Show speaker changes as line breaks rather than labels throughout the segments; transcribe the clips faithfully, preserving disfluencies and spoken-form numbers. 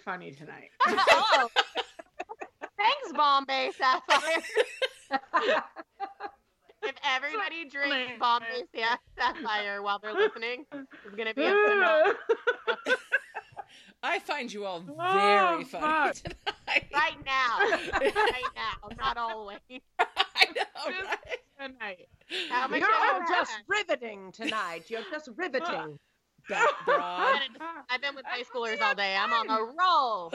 funny tonight.
Oh, thanks, Bombay Sapphire. If everybody drinks Bombay Sapphire while they're listening, it's gonna be a phenomenal.
I find you all very
Oh,
funny
fuck.
tonight.
Right now, right now, not always.
I know,
Just
right?
tonight.
How much
You're all
have
just
had?
riveting tonight. You're just riveting.
That broad.
I've been with high schoolers all day. I'm on a roll.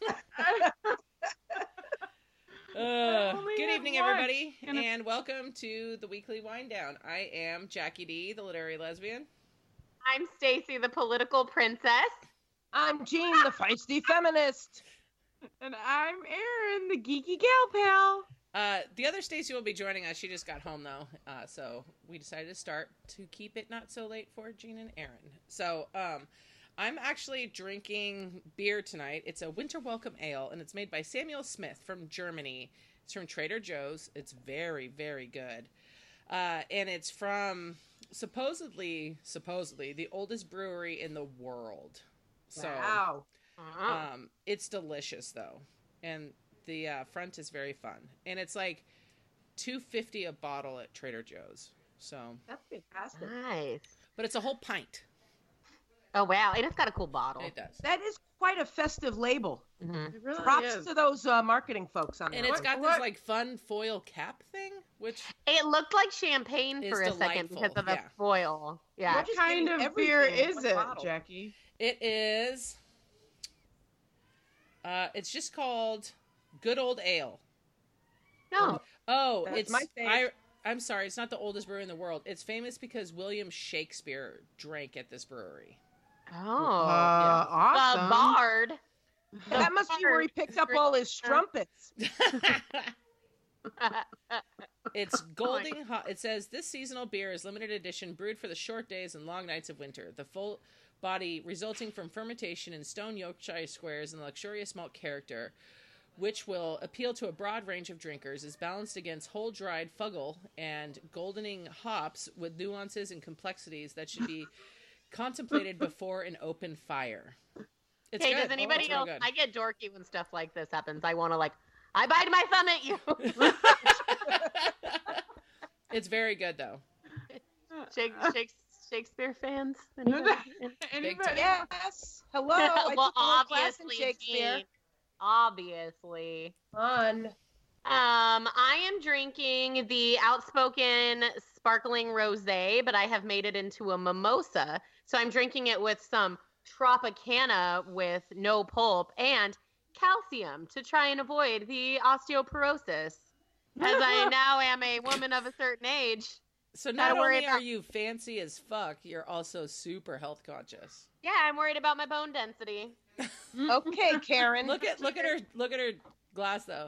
Uh,
only
good
had
evening,
one.
everybody,
And a-
and welcome to the weekly wind down. I am Jackie D, the literary lesbian.
I'm Stacy, the political princess.
I'm Jean, the feisty feminist.
And I'm Erin, the geeky gal pal.
Uh, the other Stacy will be joining us. She just got home though, uh, so we decided to start to keep it not so late for Jean and Erin. So, um, I'm actually drinking beer tonight. It's a winter welcome ale, and it's made by Samuel Smith from Germany. It's from Trader Joe's. It's very, very good. Uh, and it's from supposedly, supposedly the oldest brewery in the world. So,
Wow.
um, it's delicious though, and the uh, front is very fun. And it's like two fifty a bottle at Trader Joe's. So,
That's fantastic.
Nice.
but it's a whole pint.
Oh wow, and it's got a cool bottle.
It does.
That is quite a festive label.
Mhm.
It really
Props
is.
to those uh, marketing folks on that.
And it's
What-
got
what-
this like fun foil cap thing, which
It looked like champagne
It's
for a second
delightful,
because of the
yeah.
foil. Yeah.
What
just
kind
getting
of beer
everything in
is
one
it,
bottle.
Jackie?
it is. Uh, it's just called Good Old Ale.
No.
Oh,
That's
it's
my fave.
I. I'm sorry, it's not the oldest brewery in the world. It's famous because William Shakespeare drank at this brewery.
Oh.
Uh,
the
awesome.
bard. The
That must be where he
bard
picked up
drink-
all his strumpets.
It's Golding Hot. It says this seasonal beer is limited edition, brewed for the short days and long nights of winter. The full body resulting from fermentation in stone Yorkshire squares and luxurious malt character, which will appeal to a broad range of drinkers, is balanced against whole dried fuggle and goldening hops with nuances and complexities that should be contemplated before an open fire. It's
Hey,
good.
does anybody
It's real
else?
good.
I get dorky when stuff like this happens. I want to like, I bite my thumb at you.
It's very good though.
Shake, shake, Shakespeare fans? Anybody?
Anybody?
Yes. Hello. I
well,
took a little class in
obviously,
Shakespeare.
Jean. Obviously.
Fun.
Um, I am drinking the outspoken sparkling rosé, but I have made it into a mimosa. So I'm drinking it with some Tropicana with no pulp and calcium to try and avoid the osteoporosis. As I now am a woman of a certain age.
So
Gotta
not
worry
only are
about-
you fancy as fuck, you're also super health conscious.
Yeah, I'm worried about my bone density.
Okay, Karen.
Look at look at her look at her glass though.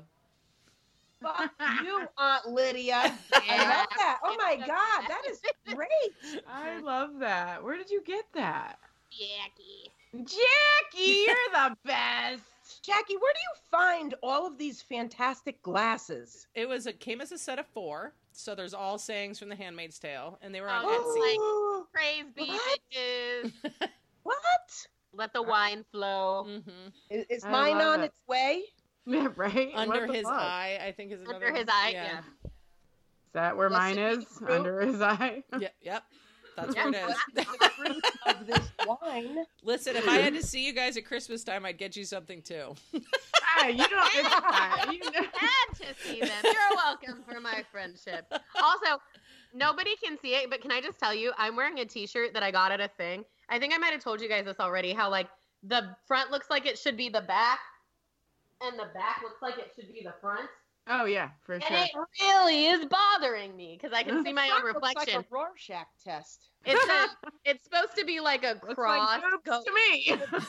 Fuck you, Aunt Lydia. I love that. Oh my God, that is great.
I love that. Where did you get that?
Jackie.
Jackie, you're the best.
Jackie, where do you find all of these fantastic glasses?
It was it came as a set of four, so there's all sayings from The Handmaid's Tale, and they were on
Oh,
Etsy.
Praise be
What?
bitches.
What?
Let the wine flow.
hmm
Is, is
I
mine
love
on
it.
its way?
Yeah, right?
Under
What the
his
fuck?
eye, I think is another
Under his
one.
eye, yeah.
Is that where
Listen,
mine is?
it's true.
Under his eye?
Yep, yep. That's
Yeah.
where it is.
The fruit of this wine.
Listen, if I had to see you guys at Christmas time, I'd get you something too.
Ah, you don't. It's fine. You know.
Glad to see them. You're welcome for my friendship. Also, nobody can see it, but can I just tell you, I'm wearing a t-shirt that I got at a thing. I think I might have told you guys this already, how like the front looks like it should be the back, and the back looks like it should be the front.
Oh yeah, for
And
sure.
it really is bothering me because I can see my own
Front looks
reflection.
like a Rorschach test.
It's a, it's supposed to be like a
Looks
cross.
like boobs
go-
to me.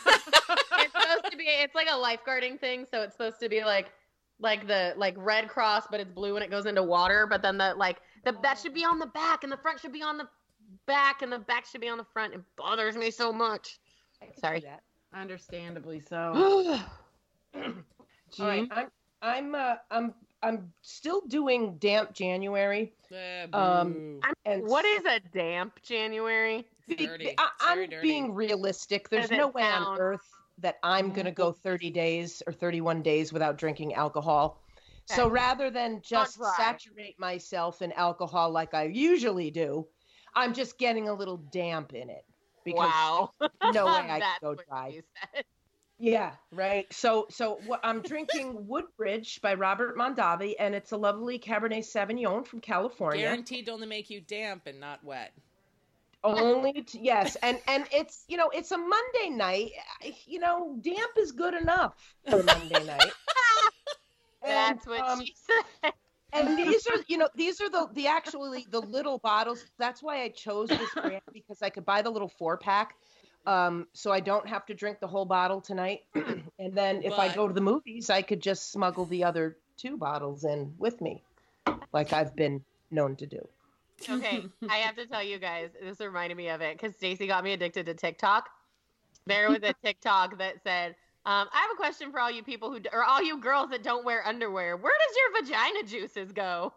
it's supposed to be it's like a lifeguarding thing, so it's supposed to be like like the like red cross, but it's blue when it goes into water. But then the like the that should be on the back, and the front should be on the back, and the back should be on the front. It bothers me so much.
I can see
Sorry.
that.
Understandably so.
All right,
Jean?
I'm I'm uh, I'm I'm still doing damp January.
Eh,
Um,
boo.
And
What is a damp January?
It's dirty.
I,
It's very
I'm
dirty.
being realistic. There's
Does it
no way on
sound-
earth that I'm going to go thirty days or thirty-one days without drinking alcohol. So
Okay.
rather than just
dry.
saturate myself in alcohol like I usually do, I'm just getting a little damp in it. Because
Wow.
no way I
That's
could go
what
dry.
you said.
Yeah, right. So, so what I'm drinking Woodbridge by Robert Mondavi, and it's a lovely Cabernet Sauvignon from California.
Guaranteed to only make you damp and not wet.
Only to, yes, and and it's you know it's a Monday night. You know, damp is good enough for a Monday night.
That's
And,
what
um,
she said.
And these are, you know, these are the the actually the little bottles. That's why I chose this brand, because I could buy the little four pack, um, so I don't have to drink the whole bottle tonight. And then if I
But-
go to the movies, I could just smuggle the other two bottles in with me, like I've been known to do.
Okay, I have to tell you guys, this reminded me of it because Stacey got me addicted to TikTok. There was a TikTok that said, um, I have a question for all you people who, or all you girls that don't wear underwear. Where does your vagina juices go?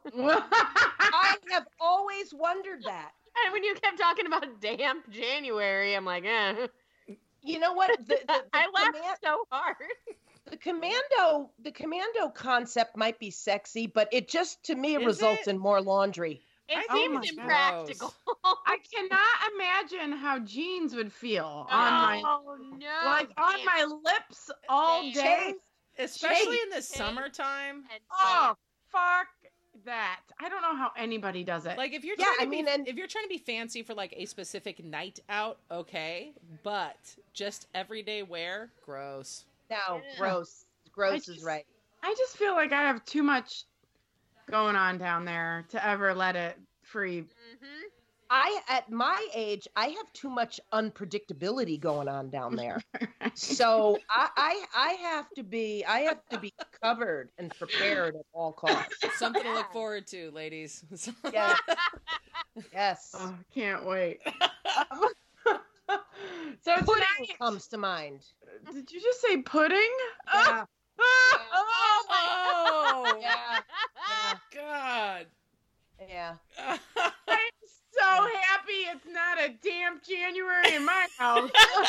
I have always wondered that.
And when you kept talking about damp January, I'm like, eh.
You know what? The, the, the,
I laughed
command-
so hard.
the commando, the commando concept might be sexy, but it just to me
Is
results
it?
in more laundry.
It
Oh
seems
my God.
impractical.
I cannot imagine how jeans would feel on my
oh no!
like on
damn.
my lips all
Damn.
day.
Especially in the
Shake.
summertime.
And
Oh fuck that! I don't know how anybody does it.
Like if you're
Yeah,
trying to
I mean,
be,
and-
if you're trying to be fancy for like a specific night out, okay, but just everyday wear, gross.
No,
Yeah.
gross. Gross
I
is
just-
right.
I just feel like I have too much going on down there to ever let it free.
Mhm.
I, at my age, I have too much unpredictability going on down there. So I, I, I have to be, I have to be covered and prepared at all costs.
Something to look forward to, ladies.
Yes, yes.
Oh, can't wait. So
Pudding
tonight,
comes to mind.
did you just say pudding?
Yeah,
Oh,
Oh,
yeah,
God.
yeah.
I'm so happy it's not a damp January in my house.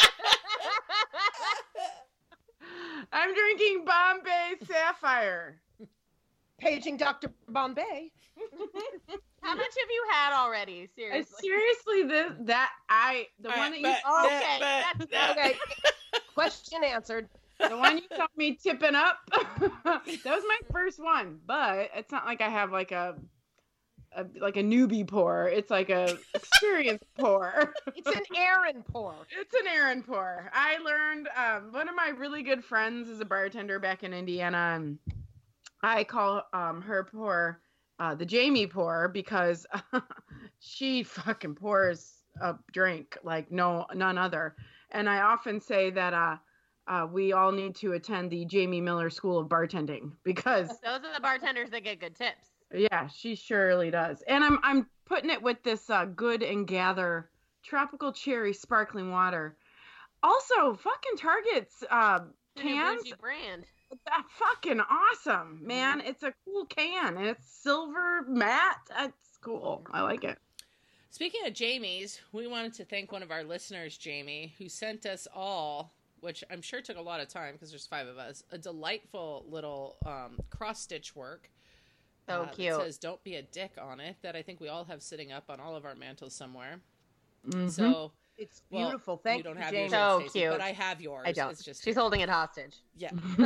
I'm drinking Bombay Sapphire.
Paging Doctor Bombay.
How much have you had already?
I,
Seriously.
seriously, this that I the
All
one
right,
that you
but-
Okay,
but-
that's-
Okay. Question answered.
the one you told me tipping up. That was my first one, but it's not like I have like a, a like a newbie pour. It's like a experienced pour.
It's an Aaron pour.
It's an errand pour. I learned um, one of my really good friends is a bartender back in Indiana, and I call um, her pour uh, the Jamie pour because she fucking pours a drink like no none other. And I often say that uh, uh, we all need to attend the Jamie Miller School of Bartending because
Those are the bartenders that get good tips.
yeah, she surely does. And I'm I'm putting it with this uh, Good and Gather tropical cherry sparkling water. Also, fucking Target's uh,
The new
cans,
bougie brand.
that fucking awesome, man. It's a cool can. And it's silver matte. It's cool. I like it.
Speaking of Jamie's, we wanted to thank one of our listeners, Jamie, who sent us all, which I'm sure took a lot of time because there's five of us, a delightful little um, cross-stitch work.
So
uh, that
cute.
says "Don't be a dick" on it, that I think we all have sitting up on all of our mantles somewhere.
Mhm.
So
It's
well,
beautiful. Thank
you don't
you,
have
Jamie.
yours,
So
Stacey,
cute.
but I have yours.
I don't.
It's just
She's holding it hostage.
yeah,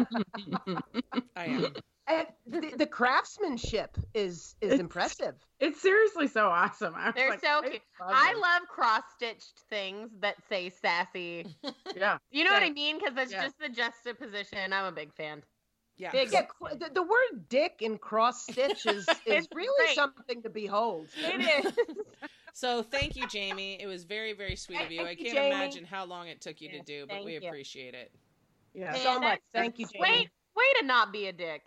I am.
And the, the craftsmanship is is
It's-
impressive.
It's seriously so awesome. I was
They're
like,
so
I
cute.
love
I
them.
love cross-stitched things that say sassy.
Yeah.
You know what I
Same.
mean? Because it's
Yeah.
just the juxtaposition. I'm a big fan.
Yeah.
Big-
Yeah, qu- the, the word "dick" in cross stitch is, is
It's
really
great.
something to behold.
It is.
So thank you, Jamie. It was very, very sweet of you. I
Thank you,
can't
Jamie.
imagine how long it took you to
Yes,
do, but
thank
we
you.
appreciate it.
Yeah.
So
Man,
much.
that's-
Thank you, Jamie.
Way, way to not be a dick.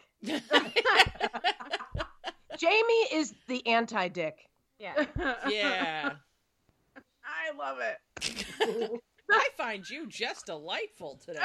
Jamie is the anti-dick.
Yeah.
Yeah.
I love it.
I find you just delightful today.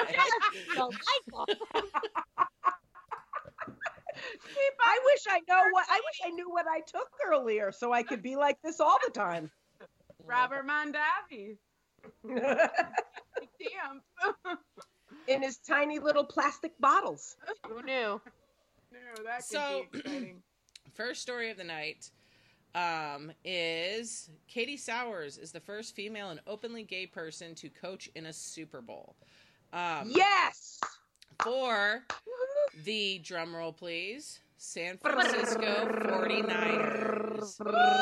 I wish I know what I wish I knew what I took earlier so I could be like this all the time.
Robert Mondavi. Damn.
in his tiny little plastic bottles.
Who knew?
No, that could
So-
be exciting.
First story of the night um, is Katie Sowers is the first female and openly gay person to coach in a Super Bowl. Um,
Yes.
For the, drum roll please, San Francisco forty-niners.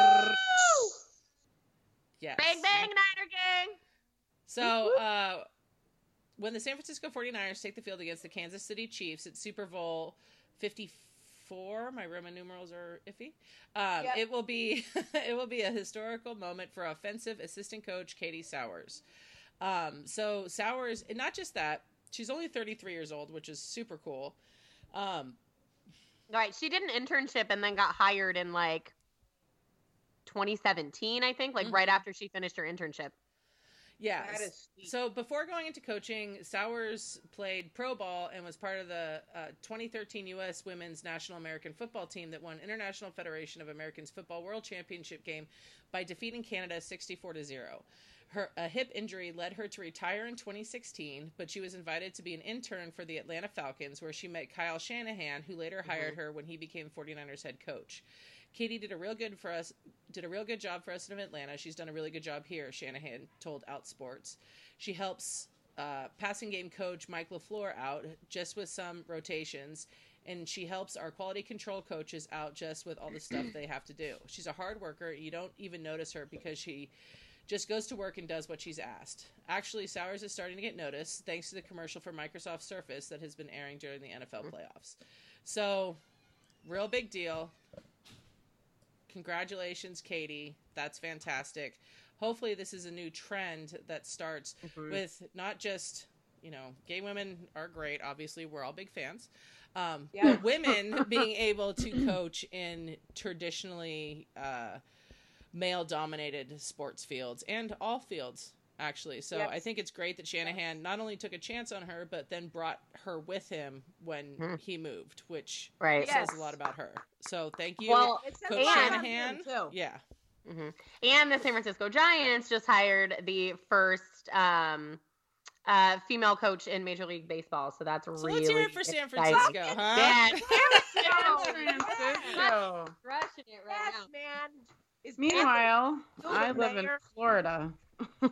Yes.
Bang bang Niner gang.
So, uh, when the San Francisco forty-niners take the field against the Kansas City Chiefs at Super Bowl fifty-four, my Roman numerals are iffy. Um,
Yep.
It will be it will be a historical moment for offensive assistant coach Katie Sowers. Um, so Sowers, and not just that, she's only thirty-three years old, which is super cool. Um,
Right, she did an internship and then got hired in like twenty seventeen, I think, like
Mhm.
right after she finished her internship.
yeah.
That is sweet.
So before going into coaching, Sowers played pro ball and was part of the uh, twenty thirteen U S Women's National American Football Team that won International Federation of Americans Football World Championship game by defeating Canada sixty-four to zero. Her a hip injury led her to retire in twenty sixteen, but she was invited to be an intern for the Atlanta Falcons, where she met Kyle Shanahan, who later hired her when he became forty-niners head coach. Katie did a real good for us, did a real good job for us in Atlanta. She's done a really good job here, Shanahan told Outsports. She helps uh, passing game coach Mike LaFleur out just with some rotations, and she helps our quality control coaches out just with all the stuff they have to do. She's a hard worker. You don't even notice her because she just goes to work and does what she's asked. Actually, Sowers is starting to get noticed thanks to the commercial for Microsoft Surface that has been airing during the N F L playoffs. So, real big deal. Congratulations, Katie. That's fantastic. Hopefully this is a new trend that starts with not just, you know, gay women are great. Obviously, we're all big fans. Um,
Yeah.
But women being able to coach in traditionally uh, male-dominated sports fields and all fields, actually. So
Yes.
I think it's great that Shanahan not only took a chance on her, but then brought her with him when
Hmm.
he moved, which
Right.
Yes.
says a lot about her. So thank you,
Well,
It says
Coach
a lot about
Shanahan.
him, too.
Yeah.
hmm And the San Francisco Giants just hired the first um, uh, female coach in Major League Baseball, so that's
So
really
let's hear it for San
exciting.
Francisco, huh?
Yeah,
San
San
Francisco.
crushing it right
Yes, man. Is
Meanwhile,
Anthony
I
Silva
live in
mayor?
Florida.
now.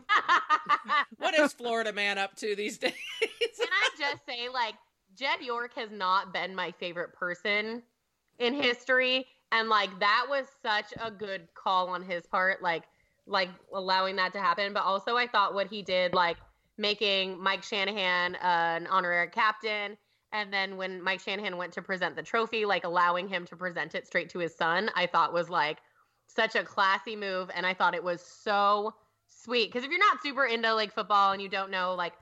What is Florida man up to these days?
Can I just say, like, Jed York has not been my favorite person in history, and like that was such a good call on his part, like, like allowing that to happen. But also, I thought what he did, like making Mike Shanahan uh, an honorary captain, and then when Mike Shanahan went to present the trophy, like allowing him to present it straight to his son, I thought was like such a classy move, and I thought it was so sweet. Because if you're not super into like football and you don't know, like,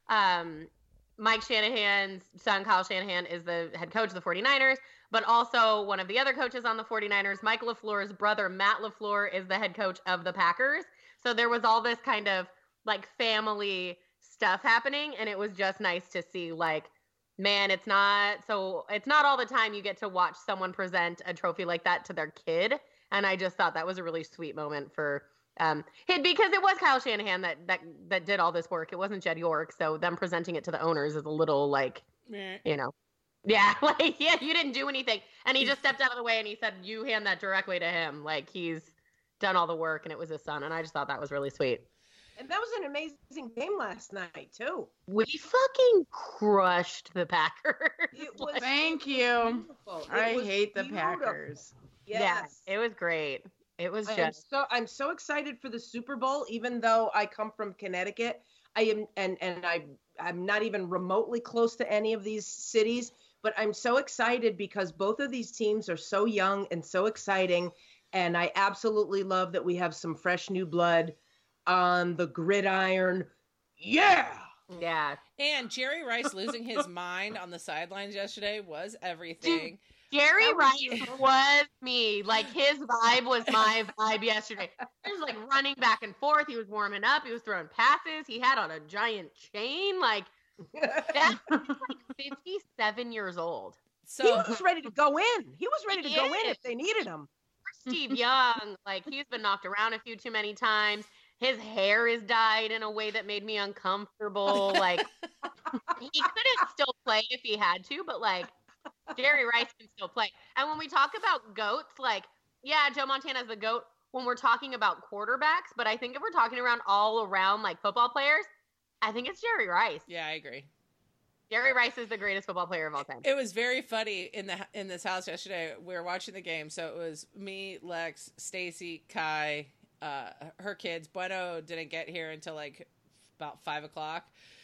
um, Mike Shanahan's son, Kyle Shanahan, is the head coach of the forty-niners, but also one of the other coaches on the forty-niners, Mike LaFleur's brother, Matt LaFleur, is the head coach of the Packers. So there was all this kind of like family stuff happening, and it was just nice to see, like, man, it's not so it's not all the time you get to watch someone present a trophy like that to their kid. And I just thought that was a really sweet moment for um him, because it was Kyle Shanahan that that that did all this work. It wasn't Jed York, so them presenting it to the owners is a little like,
Meh.
you know, yeah, like, yeah, you didn't do anything, and he just stepped out of the way and he said, you hand that directly to him, like he's done all the work, and it was his son. And I just thought that was really sweet.
And that was an amazing game last night, too.
We fucking crushed the Packers.
It was
Thank you.
beautiful. It
I
was
hate the
beautiful.
Packers.
Yes.
Yeah, it was great. It was
I am
just
so I'm so excited for the Super Bowl, even though I come from Connecticut. I am and and I I'm not even remotely close to any of these cities, but I'm so excited because both of these teams are so young and so exciting, and I absolutely love that we have some fresh new blood on the gridiron. Yeah.
yeah.
And Jerry Rice losing his mind on the sidelines yesterday was everything.
Jerry
That was
Rice was me. Like, his vibe was my vibe yesterday. He was like running back and forth. He was warming up. He was throwing passes. He had on a giant chain. Like, that was like fifty-seven years old.
So
he was ready to go in. He was ready to
He
go in
is.
if they needed him.
Steve Young, like, he's been knocked around a few too many times. His hair is dyed in a way that made me uncomfortable. Like, he couldn't still play if he had to, but like, Jerry Rice can still play. And when we talk about GOATs, like, yeah, Joe Montana's the GOAT when we're talking about quarterbacks, but I think if we're talking around all around like football players, I think it's Jerry Rice.
Yeah, I agree.
Jerry Rice is the greatest football player of all time.
It was very funny in the in this house yesterday. We were watching the game, so it was me, Lex, Stacy, Kai, uh, her kids. Bueno didn't get here until like about five o'clock.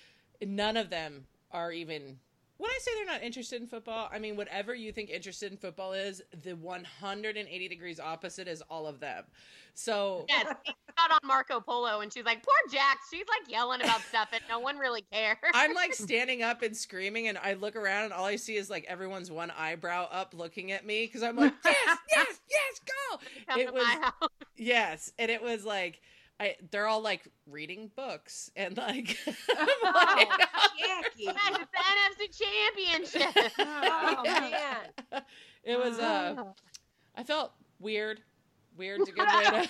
None of them are even. When I say they're not interested in football, I mean whatever you think interested in football is, the one hundred eighty degrees opposite is all of them. So
yes, she got on Marco Polo and she's like, poor Jax, she's like yelling about stuff and no one really cares.
I'm like standing up and screaming, and I look around and all I see is like everyone's one eyebrow up looking at me because I'm like, yes, yes, yes, go.
Come
It
to
was
my house.
yes, and it was like. I, they're all like reading books and like, I'm like
Jackie.
Guys, it's the N F C Championship.
Oh, man.
it was uh I felt weird weird's a good way to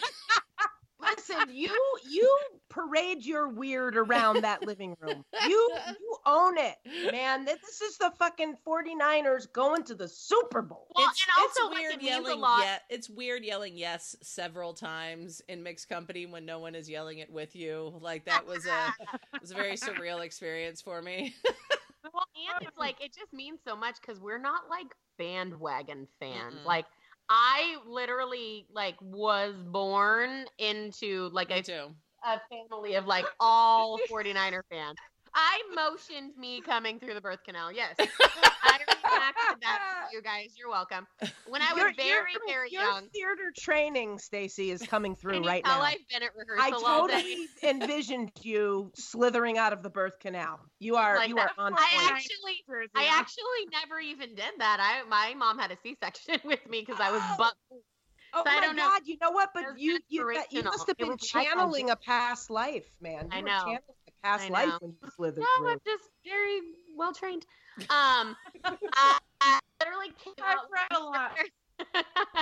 Listen, you you parade your weird around that living room. You you own it, man. This is the fucking forty-niners going to the Super Bowl.
Well,
it's,
and also,
it's
like,
weird
it means a
yelling
lot.
yeah it's weird yelling yes several times in mixed company when no one is yelling it with you. Like that was a it was a very surreal experience for me.
Well, and it's like, it just means so much because we're not like bandwagon fans.
Mm-mm.
Like, I literally like was born into like
Me
a,
too.
a family of like all forty-niner fans. I motioned me coming through the birth canal. Yes. I reenacted that for you guys. You're welcome. When I was
Your-
very,
your,
very
your
young.
theater training, Stacy, is coming through
Can you
right
tell
now.
I've been at
I
rehearsal all day?
totally envisioned you slithering out of the birth canal. You are
Like
you
that.
are on
I
point.
actually, I actually never even did that. I my mom had a C-section with me because I was butt.
Oh
so I
my
don't know.
God! You know what?
It
But
was
you you that, you
inspirational.
must have
It
been
was like
channeling a past life, man. You
I
were
know.
channeling a past
I
life
know.
when you slithered
No,
through.
I'm just very well trained. Um, I, I literally came
I've
out.
read a lot.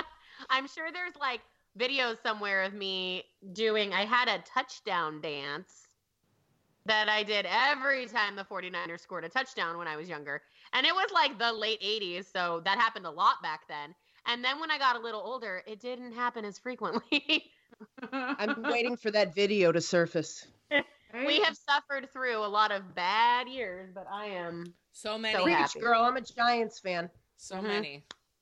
I'm sure there's like videos somewhere of me doing. I had a touchdown dance that I did every time the forty-niners scored a touchdown when I was younger, and it was like the late eighties, so that happened a lot back then. And then when I got a little older, it didn't happen as frequently.
I'm waiting for that video to surface.
We have suffered through a lot of bad years, but I am
So many.
So
Preach,
happy.
girl. I'm a Giants fan.
So
Mhm.
many.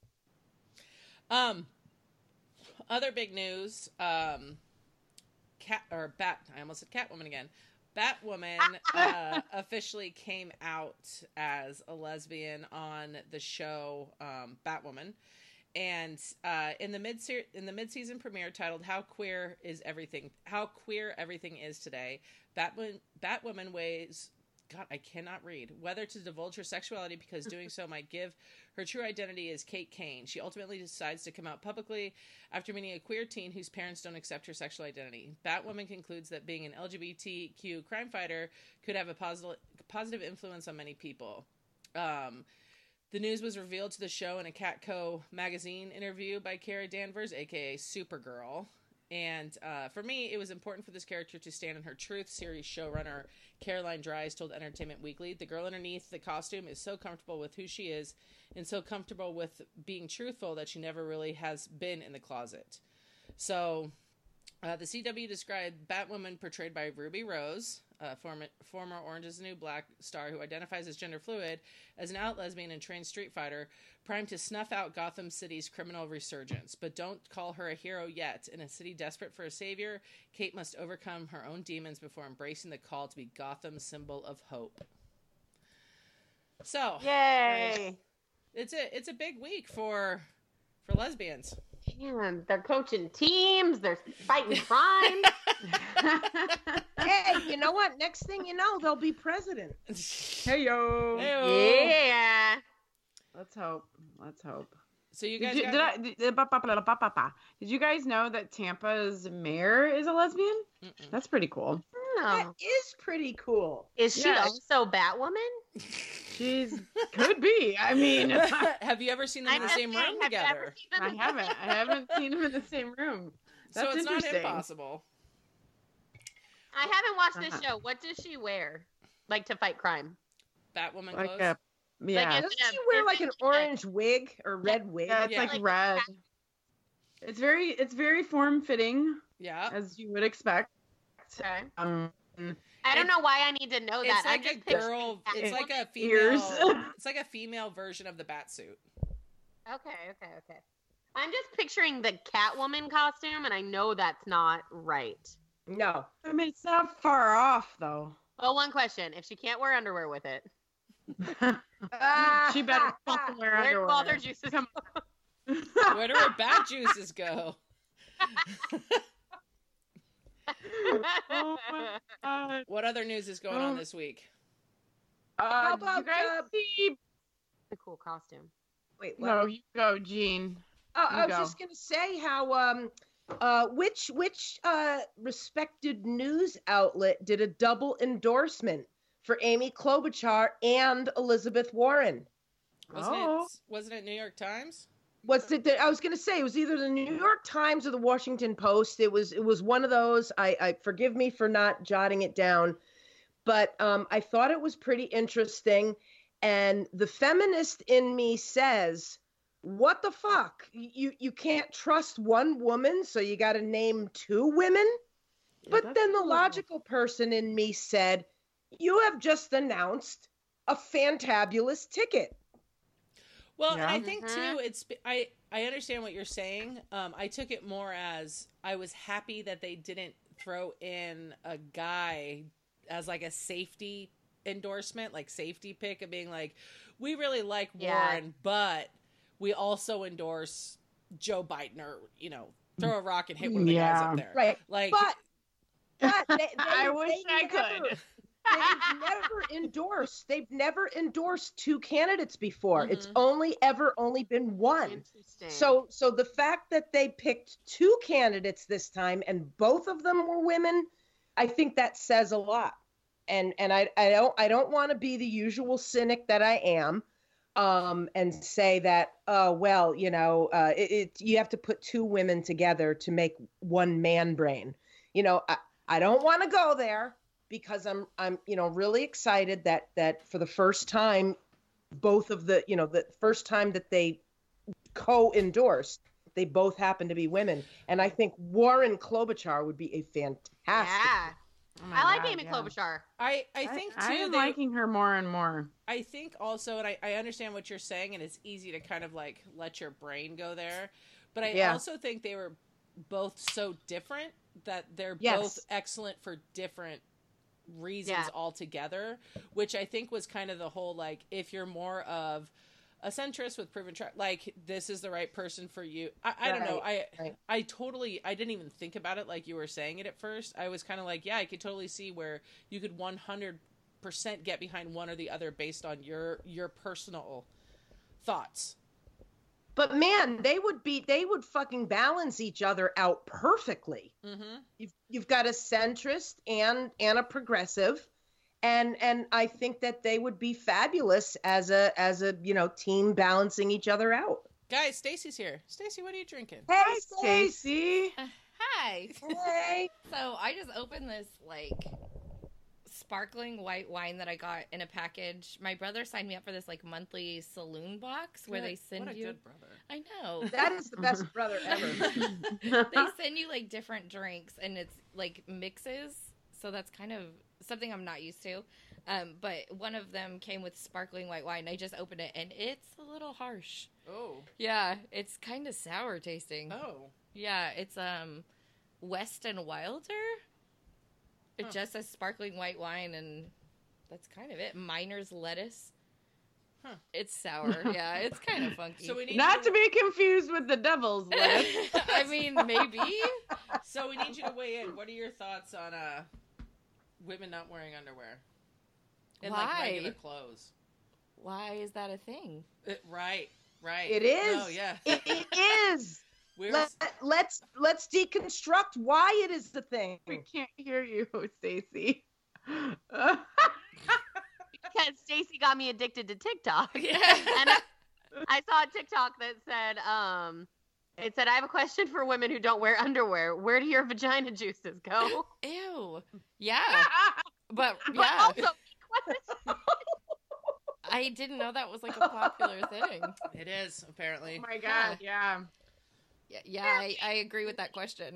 Um, other big news. Um, cat or Bat. I almost said Catwoman again. Batwoman uh, officially came out as a lesbian on the show um, Batwoman, and uh, in the mid in the mid season premiere titled "How Queer Is Everything," How Queer Everything Is Today, Batwoman Batwoman weighs. God, I cannot read. Whether to divulge her sexuality because doing so might give her true identity as Kate Kane. She ultimately decides to come out publicly after meeting a queer teen whose parents don't accept her sexual identity. Batwoman concludes that being an L G B T Q crime fighter could have a positive positive influence on many people. Um, the news was revealed to the show in a Catco magazine interview by Kara Danvers, aka Supergirl. And uh, for me, it was important for this character to stand in her truth. Series showrunner Caroline Dries told Entertainment Weekly, "The girl underneath the costume is so comfortable with who she is and so comfortable with being truthful that she never really has been in the closet." So uh, the C W described Batwoman, portrayed by Ruby Rose, uh, former, former Orange is the New Black star who identifies as gender fluid, as an out lesbian and trained street fighter, primed to snuff out Gotham City's criminal resurgence. But don't call her a hero yet. In a city desperate for a savior, Kate must overcome her own demons before embracing the call to be Gotham's symbol of hope. So,
Yay!
it's a it's a big week for for lesbians.
Man, they're coaching teams. They're fighting crime.
Hey, you know what? Next thing you know, they'll be president.
Hey yo.
Heyo.
Yeah.
Let's hope. Let's hope.
So you
Did
guys
you,
got
did, I, did, ba- ba- ba- ba- ba- ba. Did you guys know that Tampa's mayor is a lesbian?
Mm-mm.
That's pretty cool.
That
Oh.
is pretty cool.
Is she
Yeah.
also Batwoman?
She's could be. I mean, I
Have you ever seen them in the
I'm
same
just saying,
room
have you ever
together?
seen them in-
haven't. I haven't seen them in the same room.
So
That's
it's not
interesting.
impossible.
I haven't watched this
Uh-huh.
show. What does she wear, like to fight crime?
Batwoman
Like
clothes.
a yeah.
Is
Doesn't
it a-
she wear
is
like
it
an
like a-
orange wig or red wig?
Yeah, it's
Yeah.
like,
Like a
red.
cat-
It's very it's very form fitting,
Yeah.
as you would expect.
Okay.
Um,
I don't
It's-
know why I need to know
It's
that.
like
I'm
a
just picturing
girl.
Catwoman.
It's like a
Ears.
female. It's like a female version of the bat suit.
Okay, okay, okay. I'm just picturing the Catwoman costume, and I know that's not right.
No.
I mean, it's not far off though.
Well, one question: if she can't wear underwear with it,
She better fucking wear
where do
underwear.
all their juices come?
Where do her bat juices go?
Oh my God.
What other news is going on this week?
Uh,
How
did you
about,
guys
uh,
see?
A cool costume.
Wait, what?
No, you go, Gene.
Oh,
You
I was
go.
just gonna say how um uh which which uh respected news outlet did a double endorsement for Amy Klobuchar and Elizabeth Warren?
Wasn't
Oh.
it? Wasn't it New York Times?
Was it the, I was gonna say it was either the New York Times or the Washington Post. It was it was one of those. I, I forgive me for not jotting it down, but um I thought it was pretty interesting. And the feminist in me says, what the fuck? You you can't trust one woman, so you got to name two women? But
that's
then
a
the
little-
logical person in me said, you have just announced a fantabulous ticket.
Well, and
Yeah.
I think
Mhm.
too, it's I I understand what you're saying. Um, I took it more as I was happy that they didn't throw in a guy as like a safety endorsement, like safety pick of being like, we really like
Yeah.
Warren, but we also endorse Joe Biden, or you know, throw a rock and hit one of the guys
Yeah.
up there,
Right.
Like,
But, but they, they,
I wish
they
I
never-
could.
they've never endorsed. They've never endorsed two candidates before. It's
Mhm.
only ever only been one.
Interesting.
So so the fact that they picked two candidates this time and both of them were women, I think that says a lot. And and I I don't I don't want to be the usual cynic that I am, um, and say that uh well you know uh it, it you have to put two women together to make one man brain. You know I I don't want to go there, because I'm I'm you know really excited that that for the first time both of the you know the first time that they co-endorsed, they both happen to be women, and I think Warren Klobuchar would be a fantastic.
yeah,
Oh my
I like
God,
Amy
yeah.
Klobuchar.
I I think too.
I am
they,
liking her more and more.
I think also, and I, I understand what you're saying, and it's easy to kind of like let your brain go there. But I
Yeah.
also think they were both so different that they're
Yes.
both excellent for different reasons
Yeah.
altogether, which I think was kind of the whole like, if you're more of a centrist with proven track, like this is the right person for you. I, I don't know. I
right.
I totally I didn't even think about it like you were saying it at first. I was kind of like, yeah, I could totally see where you could one hundred percent get behind one or the other based on your your personal thoughts.
But man, they would be they would fucking balance each other out perfectly.
Mm-hmm.
You've you've got a centrist and and a progressive, and and I think that they would be fabulous as a as a you know team balancing each other out.
Guys, Stacy's here. Stacy, what are you drinking?
Hey,
Hi, Stacy.
Uh, hi.
Hey.
So I just opened this like sparkling white wine that I got in a package. My brother signed me up for this like monthly saloon box where
Good.
they send
what a
you.
good brother.
I know.
That is the best brother ever.
They send you like different drinks and it's like mixes. So that's kind of something I'm not used to. Um, but one of them came with sparkling white wine. I just opened it and it's a little harsh.
Oh.
Yeah, it's kind of sour tasting.
Oh.
Yeah, it's um West and Wilder. It
Huh.
just says sparkling white wine, and that's kind of it. Miner's lettuce.
Huh.
It's sour. Yeah, it's kind of funky.
So we need
Not
you
to be confused with the devil's lettuce.
I mean, maybe.
So we need you to weigh in. What are your thoughts on uh women not wearing underwear? And like
Why?
regular clothes.
Why is that a thing?
Uh, right, right.
It is.
No, yeah.
It, it is.
We're
Let, let's let's deconstruct why it is the thing.
We can't hear you, Stacy.
Because Stacy got me addicted to TikTok.
Yeah.
And I, I saw a TikTok that said, um, It said, I have a question for women who don't wear underwear. Where do your vagina juices go?
Ew. Yeah. But
But
yeah,
also,
I didn't know that was like a popular thing.
It is, apparently.
Oh my god, yeah.
Yeah, yeah I, I agree with that question.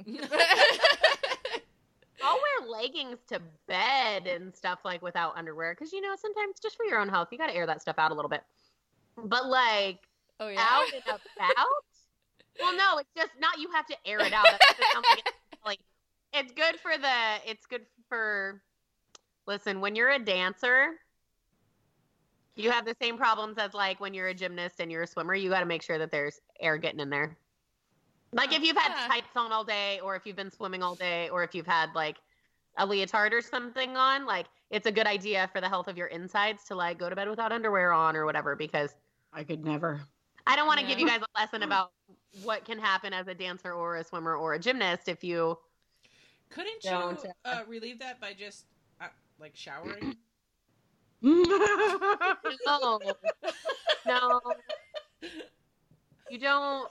I'll wear leggings to bed and stuff like without underwear because, you know, sometimes just for your own health, you got to air that stuff out a little bit. But like
Oh yeah.
out and about, well, no, it's just not. You have to air it out. That just sounds like it's, like it's good for the. It's good for. Listen, when you're a dancer, you have the same problems as like when you're a gymnast and you're a swimmer. You got to make sure that there's air getting in there. Like if you've had
Yeah.
tights on all day, or if you've been swimming all day, or if you've had like a leotard or something on, like it's a good idea for the health of your insides to like go to bed without underwear on or whatever. Because
I could never.
I don't want to
Yeah.
give you guys a lesson about what can happen as a dancer or a swimmer or a gymnast if you.
Couldn't you
Don't.
uh, relieve that by just, uh, like, showering?
No, no, you don't.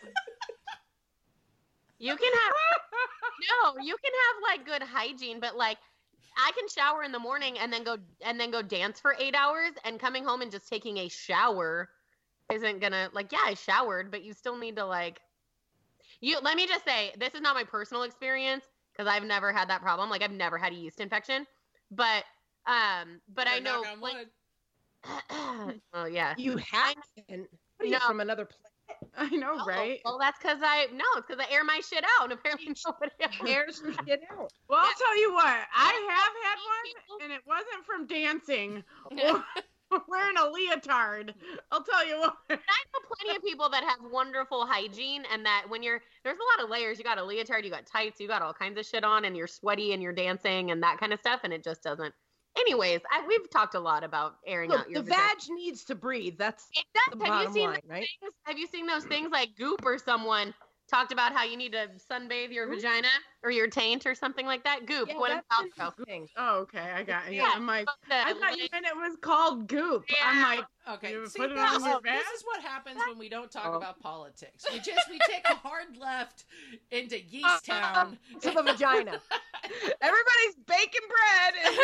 You can have no. You can have like good hygiene, but like I can shower in the morning and then go and then go dance for eight hours, and coming home and just taking a shower isn't gonna like. Yeah, I showered, but you still need to like. You let me just say this is not my personal experience because I've never had that problem. Like I've never had a yeast infection, but um, but I
Knock
know.
on
Like,
wood.
oh yeah.
You haven't. What are you
No.
from another planet?
I know,
Oh,
right?
Well, that's because I no, it's because I air my shit out, and apparently nobody else.
Airs some shit out.
Well, I'll tell you what. I have had
People-
one, and it wasn't from dancing or wearing a leotard. I'll tell you what.
I know plenty of people that have wonderful hygiene, and that when you're there's a lot of layers. You got a leotard, you got tights, you got all kinds of shit on, and you're sweaty and you're dancing and that kind of stuff, and it just doesn't. Anyways, I, we've talked a lot about airing
Look,
out your
the
vagina.
vag needs to breathe. That's
It
the
does. Have you
bottom
seen
line,
those
right?
things? Have you seen those things like Goop or someone talked about how you need to sunbathe your
Goop?
vagina or your taint or something like that? Goop,
Yeah,
Gwyneth
that's
Paltrow.
interesting.
Oh, okay. I got you.
Yeah,
I'm like,
but the
I thought you
link-
meant it was called goop. I'm
Yeah.
like,
Okay,
You
see,
put it
this,
on
is,
your
this
back?
is what happens when we don't talk
Oh.
about politics. We just we take a hard left into Yeast Town.
To the vagina.
everybody's baking bread and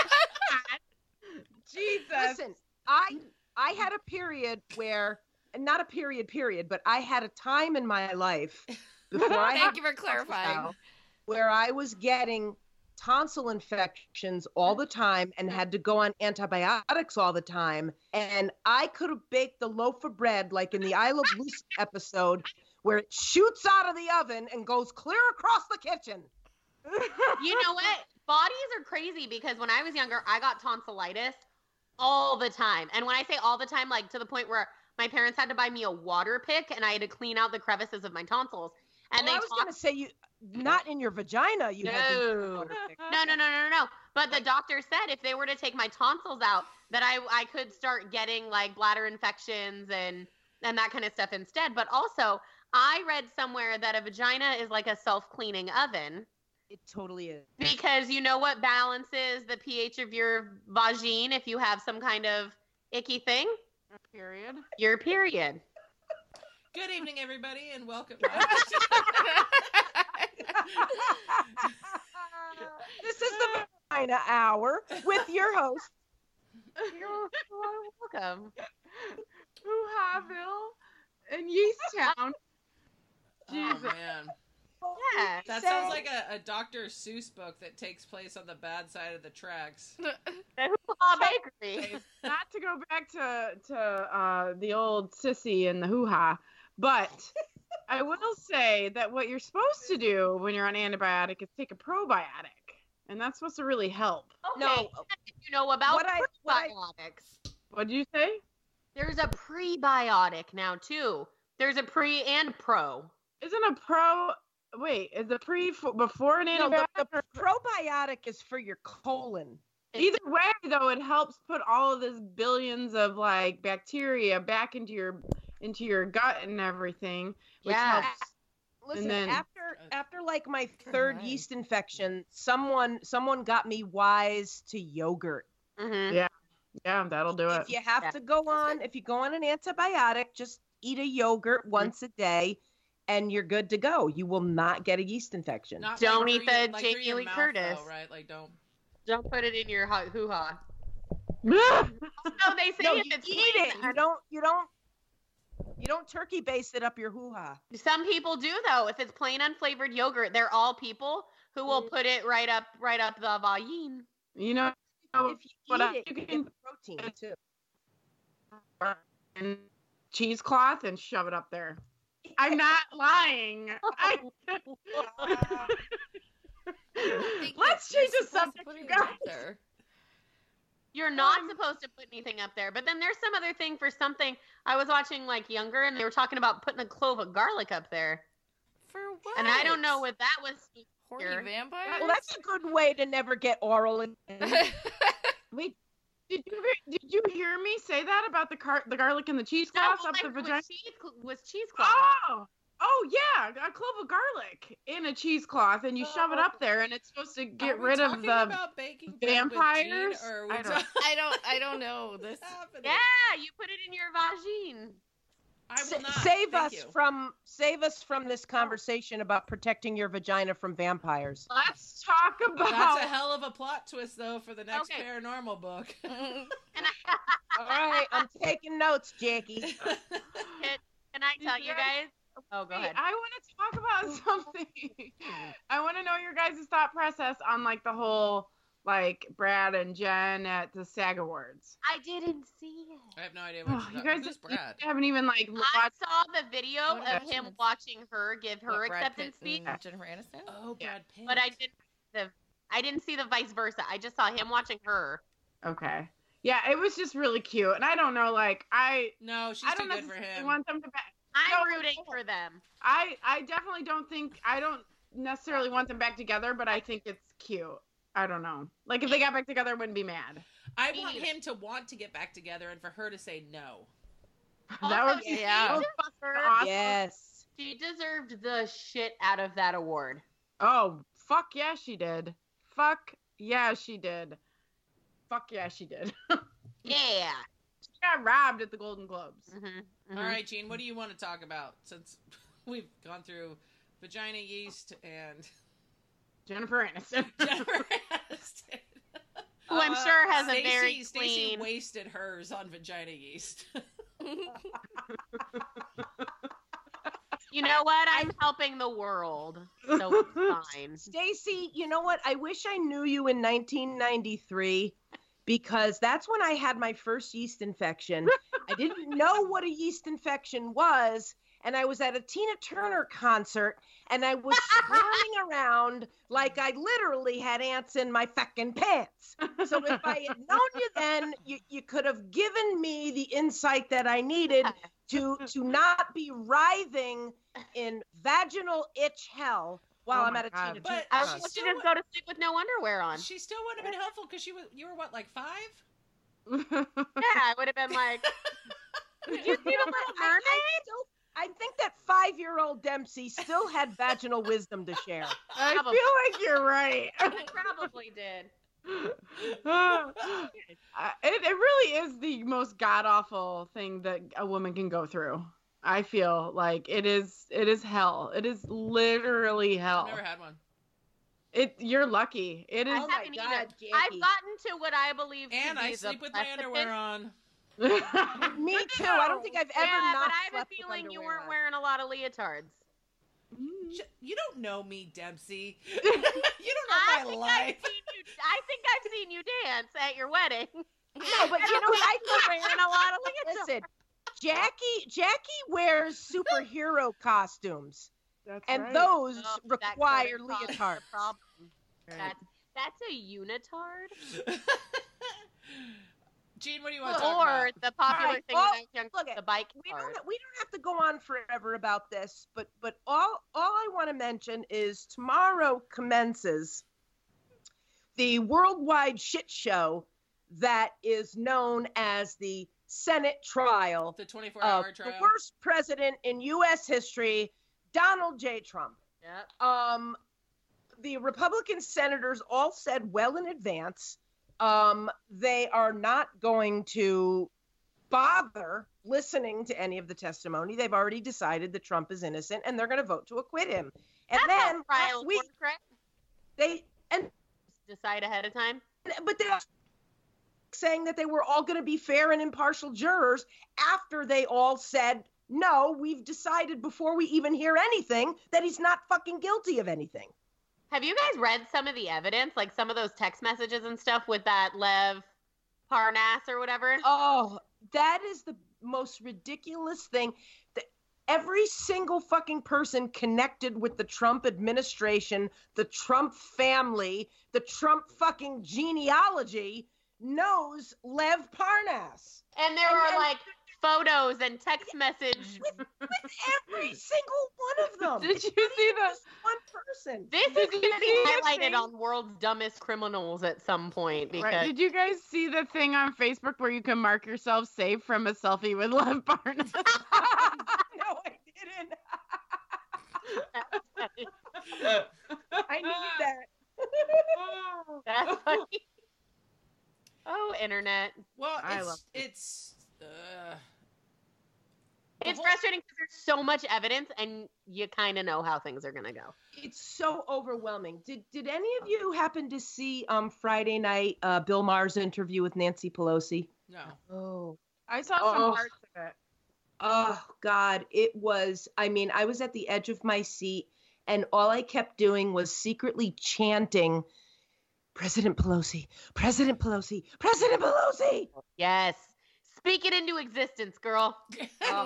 they're Jesus.
Listen, I I had a period where, and not a period period, but I had a time in my life before I had
Thank you for clarifying.
where I was getting tonsil infections all the time and had to go on antibiotics all the time. And I could have baked a loaf of bread like in the I Love Lucy episode where it shoots out of the oven and goes clear across the kitchen.
You know what? Bodies are crazy because when I was younger, I got tonsillitis all the time. And when I say all the time, like to the point where my parents had to buy me a water pick and I had to clean out the crevices of my tonsils. And
Well, I
they
was
talk-
going to say you, not in your vagina. You had to
No. No, no, no, no, no. But the doctor said if they were to take my tonsils out, that I I could start getting like bladder infections and and that kind of stuff instead. But also, I read somewhere that a vagina is like a self-cleaning oven
It totally is.
because you know what balances the pH of your vagine if you have some kind of icky thing?
Period.
Your period.
Good evening, everybody, and welcome.
This is the vagina hour with your host.
You're welcome.
Hoo-Haville and Yeast Town.
Oh
Jesus.
man,
Yeah.
that
Say-
sounds like a, a Doctor Seuss book that takes place on the bad side of the tracks.
The Hoo-Ha Bakery.
Not to go back to to uh, the old sissy and the hoo-ha, but I will say that what you're supposed to do when you're on antibiotic is take a probiotic, and that's supposed to really help.
Okay.
No.
You know about
What I- what I-
prebiotics.
What'd you say?
There's a prebiotic now too. There's a pre and pro.
Isn't a pro? Wait, is the pre f- before an
No,
antibiotic?
the, the probiotic is for your colon.
Either way, though, it helps put all of this billions of like bacteria back into your into your gut and everything, which
Yeah.
helps.
Listen,
then-
after after like my third
Right.
yeast infection, someone someone got me wise to yogurt.
Mm-hmm.
Yeah. Yeah, that'll do it.
If you have
Yeah.
to go on, if you go on an antibiotic, just eat a yogurt once a day, and you're good to go. You will not get a yeast infection.
Not
Don't
like
eat
through your-
the
like through
Jamie
your
Lee
mouth,
Curtis.
though, right? Like don't.
Don't put it in your hoo- hoo-ha.
no,
No, they say
No,
if
you
it's
eat
plain,
it. You don't. You don't. You don't turkey baste it up your hoo-ha.
Some people do though. If it's plain unflavored yogurt, they're all people who will put it right up, right up the vagine.
you know
If you
what
eat
I-
it,
you
you
can
get the protein too.
and cheesecloth and shove it up there. I'm not lying. I,
think
let's
that you're
change the
supposed to
subject,
put
you
it
guys.
up there.
You're not
Um,
supposed to put anything up there. But then there's some other thing for something. I was watching like Younger, and they were talking about putting a clove of garlic up there.
For what?
And I don't know what that was.
Horny
here.
vampire.
Well, that's a good way to never get oral. In-
Wait, did you hear- did you hear me say that about the car the garlic and the
No,
cheesecloth
all
up
I
the
heard was
vagina?
cheese, was cheesecloth.
Oh, oh yeah, a clove of garlic in a cheesecloth, and you shove it up there, and it's supposed to get
Are we
rid of
talking
the.
about baking bread with
vampires?
Jean, or are we
I don't-
talking-
I don't. I don't know this.
What's happening?
Yeah, you put it in your vagine.
I will
Sa-
not.
save
Thank
us
you.
from save us from this conversation about protecting your vagina from vampires.
Let's talk about.
That's a hell of a plot twist, though, for the next
Okay.
paranormal book.
And I,
All right, I'm taking notes, Jackie.
can, can I tell you guys? Oh, go
Wait,
ahead.
I want to talk about something. I want to know your guys' thought process on like the whole like Brad and Jen at the SAG Awards.
I didn't see it.
I have no idea what
Oh,
you're
you guys
Who's
just
Brad?
haven't even like
I
watched.
saw the video
I wanna
of
watch
him
it.
watching her give her
What, Brad
acceptance
Pitt
speech,
and Jennifer Aniston.
Oh,
Yeah.
Brad Pitt.
but I didn't the I didn't see the vice versa. I just saw him watching her.
Okay. Yeah, it was just really cute, and I don't know, like I,
No, she's
I
too
don't
good for
necessarily
him.
want them to back.
I'm
No,
rooting
no.
for them.
I, I definitely don't think I don't necessarily want them back together, but I think it's cute. I don't know. Like if they got back together, I wouldn't be mad.
I
Me
want
neither.
him to want to get back together and for her to say no.
that
Also,
would be
she
Yeah.
deserved-
awesome.
Yes.
She deserved the shit out of that award.
Oh, fuck yeah, she did. Fuck yeah, she did. Fuck yeah, she did.
Yeah.
She got robbed at the Golden Globes.
Mm-hmm.
All right, Gene, what do you want to talk about since we've gone through vagina yeast and
Jennifer Aniston.
Jennifer Aniston?
Who I'm sure has a
Stacey,
very
Stacey
clean.
wasted hers on vagina yeast.
You know what? I'm helping the world, so it's fine.
Stacy, you know what? I wish I knew you in nineteen ninety-three because that's when I had my first yeast infection. I didn't know what a yeast infection was, and I was at a Tina Turner concert, and I was squirming around like I literally had ants in my fucking pants. So if I had known you then, you, you could have given me the insight that I needed to to not be writhing in vaginal itch hell while
Oh
I'm
my
at a
God.
Tina
But
Turner
I
she
was
concert.
still
just
would-
go to sleep with no underwear on.
She still would have been helpful because she was. You were what, like five?
Yeah, I would have been like, "Did you see the Little
I,
Mermaid?"
I, still, I think that five-year-old Dempsey still had vaginal wisdom to share.
I
Probably.
feel like you're right.
I probably did.
Uh, it, it really is the most god awful thing that a woman can go through. I feel like it is it is hell. It is literally
I've
hell.
never had one.
It you're lucky. It is
I
Oh my
haven't
God,
either.
Jackie.
I've gotten to what I believe
And
to be
I
the
sleep with my
precipice.
underwear on.
Me too. I don't think I've ever
Yeah,
not
but I have a
slept with
feeling you
underwear
weren't
on.
wearing a lot of leotards.
J- You don't know me, Dempsey. you don't know
I
my
think
life.
I've seen you. I think I've seen you dance at your wedding.
No, but you know what? I
You're wearing a lot of leotards.
Listen, Jackie Jackie wears superhero costumes,
That's
and
right.
those
Oh, that
require
could've caused a
leotards.
problem.
Right.
That's that's a unitard.
Gene, what do you want to talk
Or
about?
the popular
All right,
thing
well,
when I was young,
look it,
the bike
We
card.
don't we don't have to go on forever about this, but but all all I want to mention is tomorrow commences the worldwide shit show that is known as the Senate trial
The twenty-four
of
hour trial.
the worst president in U S history, Donald J. Trump.
Yep.
Um, the Republican senators all said well in advance um, they are not going to bother listening to any of the testimony. They've already decided that Trump is innocent, and they're going to vote to acquit him. And
That's how
then
trials
last week,
work, right?
they and
Decide ahead of time.
but they're saying that they were all going to be fair and impartial jurors after they all said, no, we've decided before we even hear anything that he's not fucking guilty of anything.
Have you guys read some of the evidence, like some of those text messages and stuff with that Lev Parnas or whatever?
Oh, that is the most ridiculous thing. That every single fucking person connected with the Trump administration, the Trump family, the Trump fucking genealogy knows Lev Parnas.
And there
And-
are
and-
like photos and text message.
With, with every single one of them.
Did
It's
you
not
see
even
the-
just one person.
This is
Did
going
you
to be
see the
highlighted
thing?
on World's Dumbest Criminals at some point because
Right. Did you guys see the thing on Facebook where you can mark yourself safe from a selfie with Lev Parnas?
No, I didn't. I need that.
that's funny. Oh, internet.
Well,
I
it's
love it.
it's uh, the
It's
whole-
frustrating because there's so much evidence and you kind of know how things are going to go.
It's so overwhelming. Did did any of you happen to see um Friday night uh, Bill Maher's interview with Nancy Pelosi?
No.
Oh.
I saw
Oh.
some parts of it.
Oh God, it was. I mean, I was at the edge of my seat, and all I kept doing was secretly chanting, "President Pelosi, President Pelosi, President Pelosi."
Yes. Speak it into existence, girl.
Oh.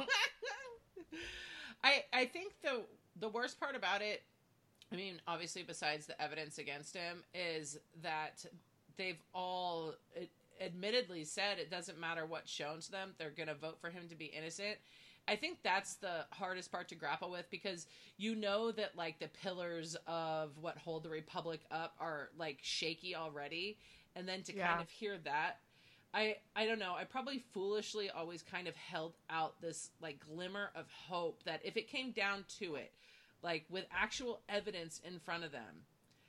I I think the the worst part about it, I mean, obviously besides the evidence against him, is that they've all ad- admittedly said it doesn't matter what's shown to them, they're going to vote for him to be innocent. I think that's the hardest part to grapple with because you know that like the pillars of what hold the republic up are like shaky already, and then to
Yeah.
kind of hear that, I I don't know, I probably foolishly always kind of held out this like glimmer of hope that if it came down to it, like with actual evidence in front of them,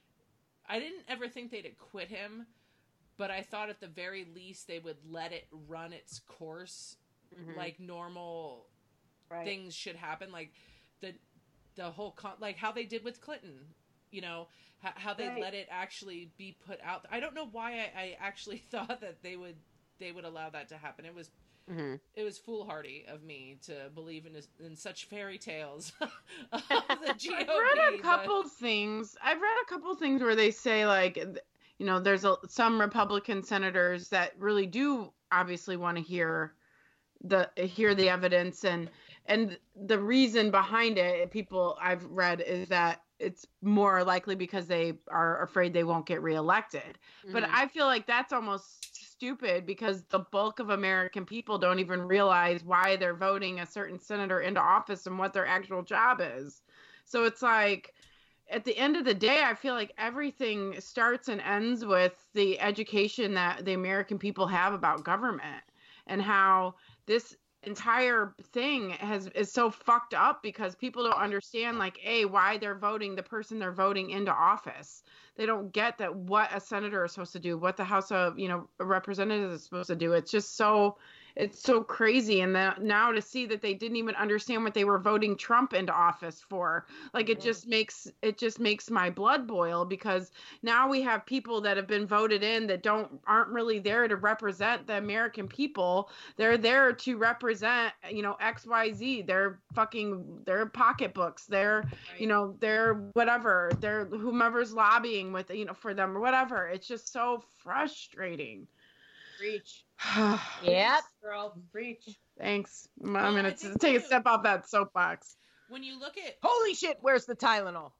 I didn't ever think they'd acquit him, but I thought at the very least they would let it run its course
Mhm.
like normal
Right.
things should happen, like the the whole con- like how they did with Clinton, you know, how, how they
Right.
let it actually be put out. I don't know why I, I actually thought that they would they would allow that to happen. It was
Mhm.
it was foolhardy of me to believe in in such fairy tales of the G O P.
I've read a
but-
couple things. I've read a couple things where they say like, th- you know, there's a, some Republican senators that really do obviously want to hear the hear the evidence and and the reason behind it. People I've read is that it's more likely because they are afraid they won't get reelected. But
Mhm.
I feel like that's almost stupid because the bulk of American people don't even realize why they're voting a certain senator into office and what their actual job is. So it's like at the end of the day, I feel like everything starts and ends with the education that the American people have about government and how this entire thing has is so fucked up because people don't understand like a why they're voting the person they're voting into office. They don't get that what a senator is supposed to do, what the House of, you know, Representatives is supposed to do. It's just so it's so crazy. And that now to see that they didn't even understand what they were voting Trump into office for, like it just makes it just makes my blood boil because now we have people that have been voted in that don't aren't really there to represent the American people. They're there to represent, you know, X Y Z. They're fucking their pocketbooks. They're you know, they're whatever. They're whomever's lobbying with, you know, for them or whatever. It's just so frustrating.
Preach.
Yep.
Girl, preach.
Thanks. I'm
Well,
gonna
I
t-
think
take a
too-
step off that soapbox.
when you look at
Holy shit, where's the Tylenol?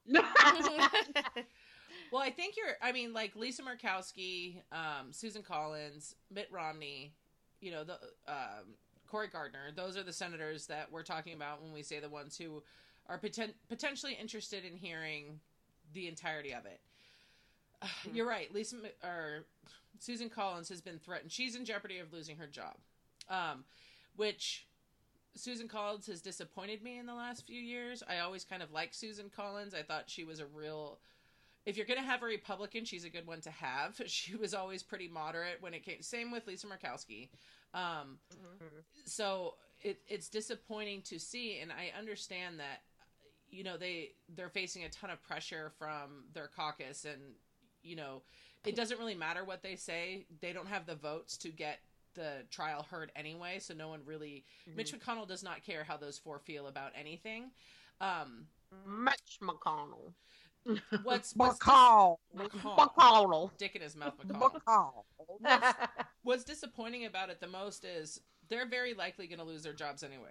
well, I think you're. I mean, like Lisa Murkowski, um, Susan Collins, Mitt Romney, you know, the um, Cory Gardner. Those are the senators that we're talking about when we say the ones who are poten- potentially interested in hearing the entirety of it. Uh, You're right. Lisa M- or Susan Collins has been threatened. She's in jeopardy of losing her job, um, which Susan Collins has disappointed me in the last few years. I always kind of liked Susan Collins. I thought she was a real. If you're going to have a Republican, she's a good one to have. She was always pretty moderate when it came. Same with Lisa Murkowski. Um,
Mhm.
so it, it's disappointing to see, and I understand that, you know, they they're facing a ton of pressure from their caucus, and you know, it doesn't really matter what they say. They don't have the votes to get the trial heard anyway, so no one really.
Mhm.
Mitch McConnell does not care how those four feel about anything. Um,
Mitch McConnell.
what's what's
McCall.
dis-
McConnell.
dick in his mouth, McConnell.
McCall.
What's, what's disappointing about it the most is they're very likely going to lose their jobs anyway.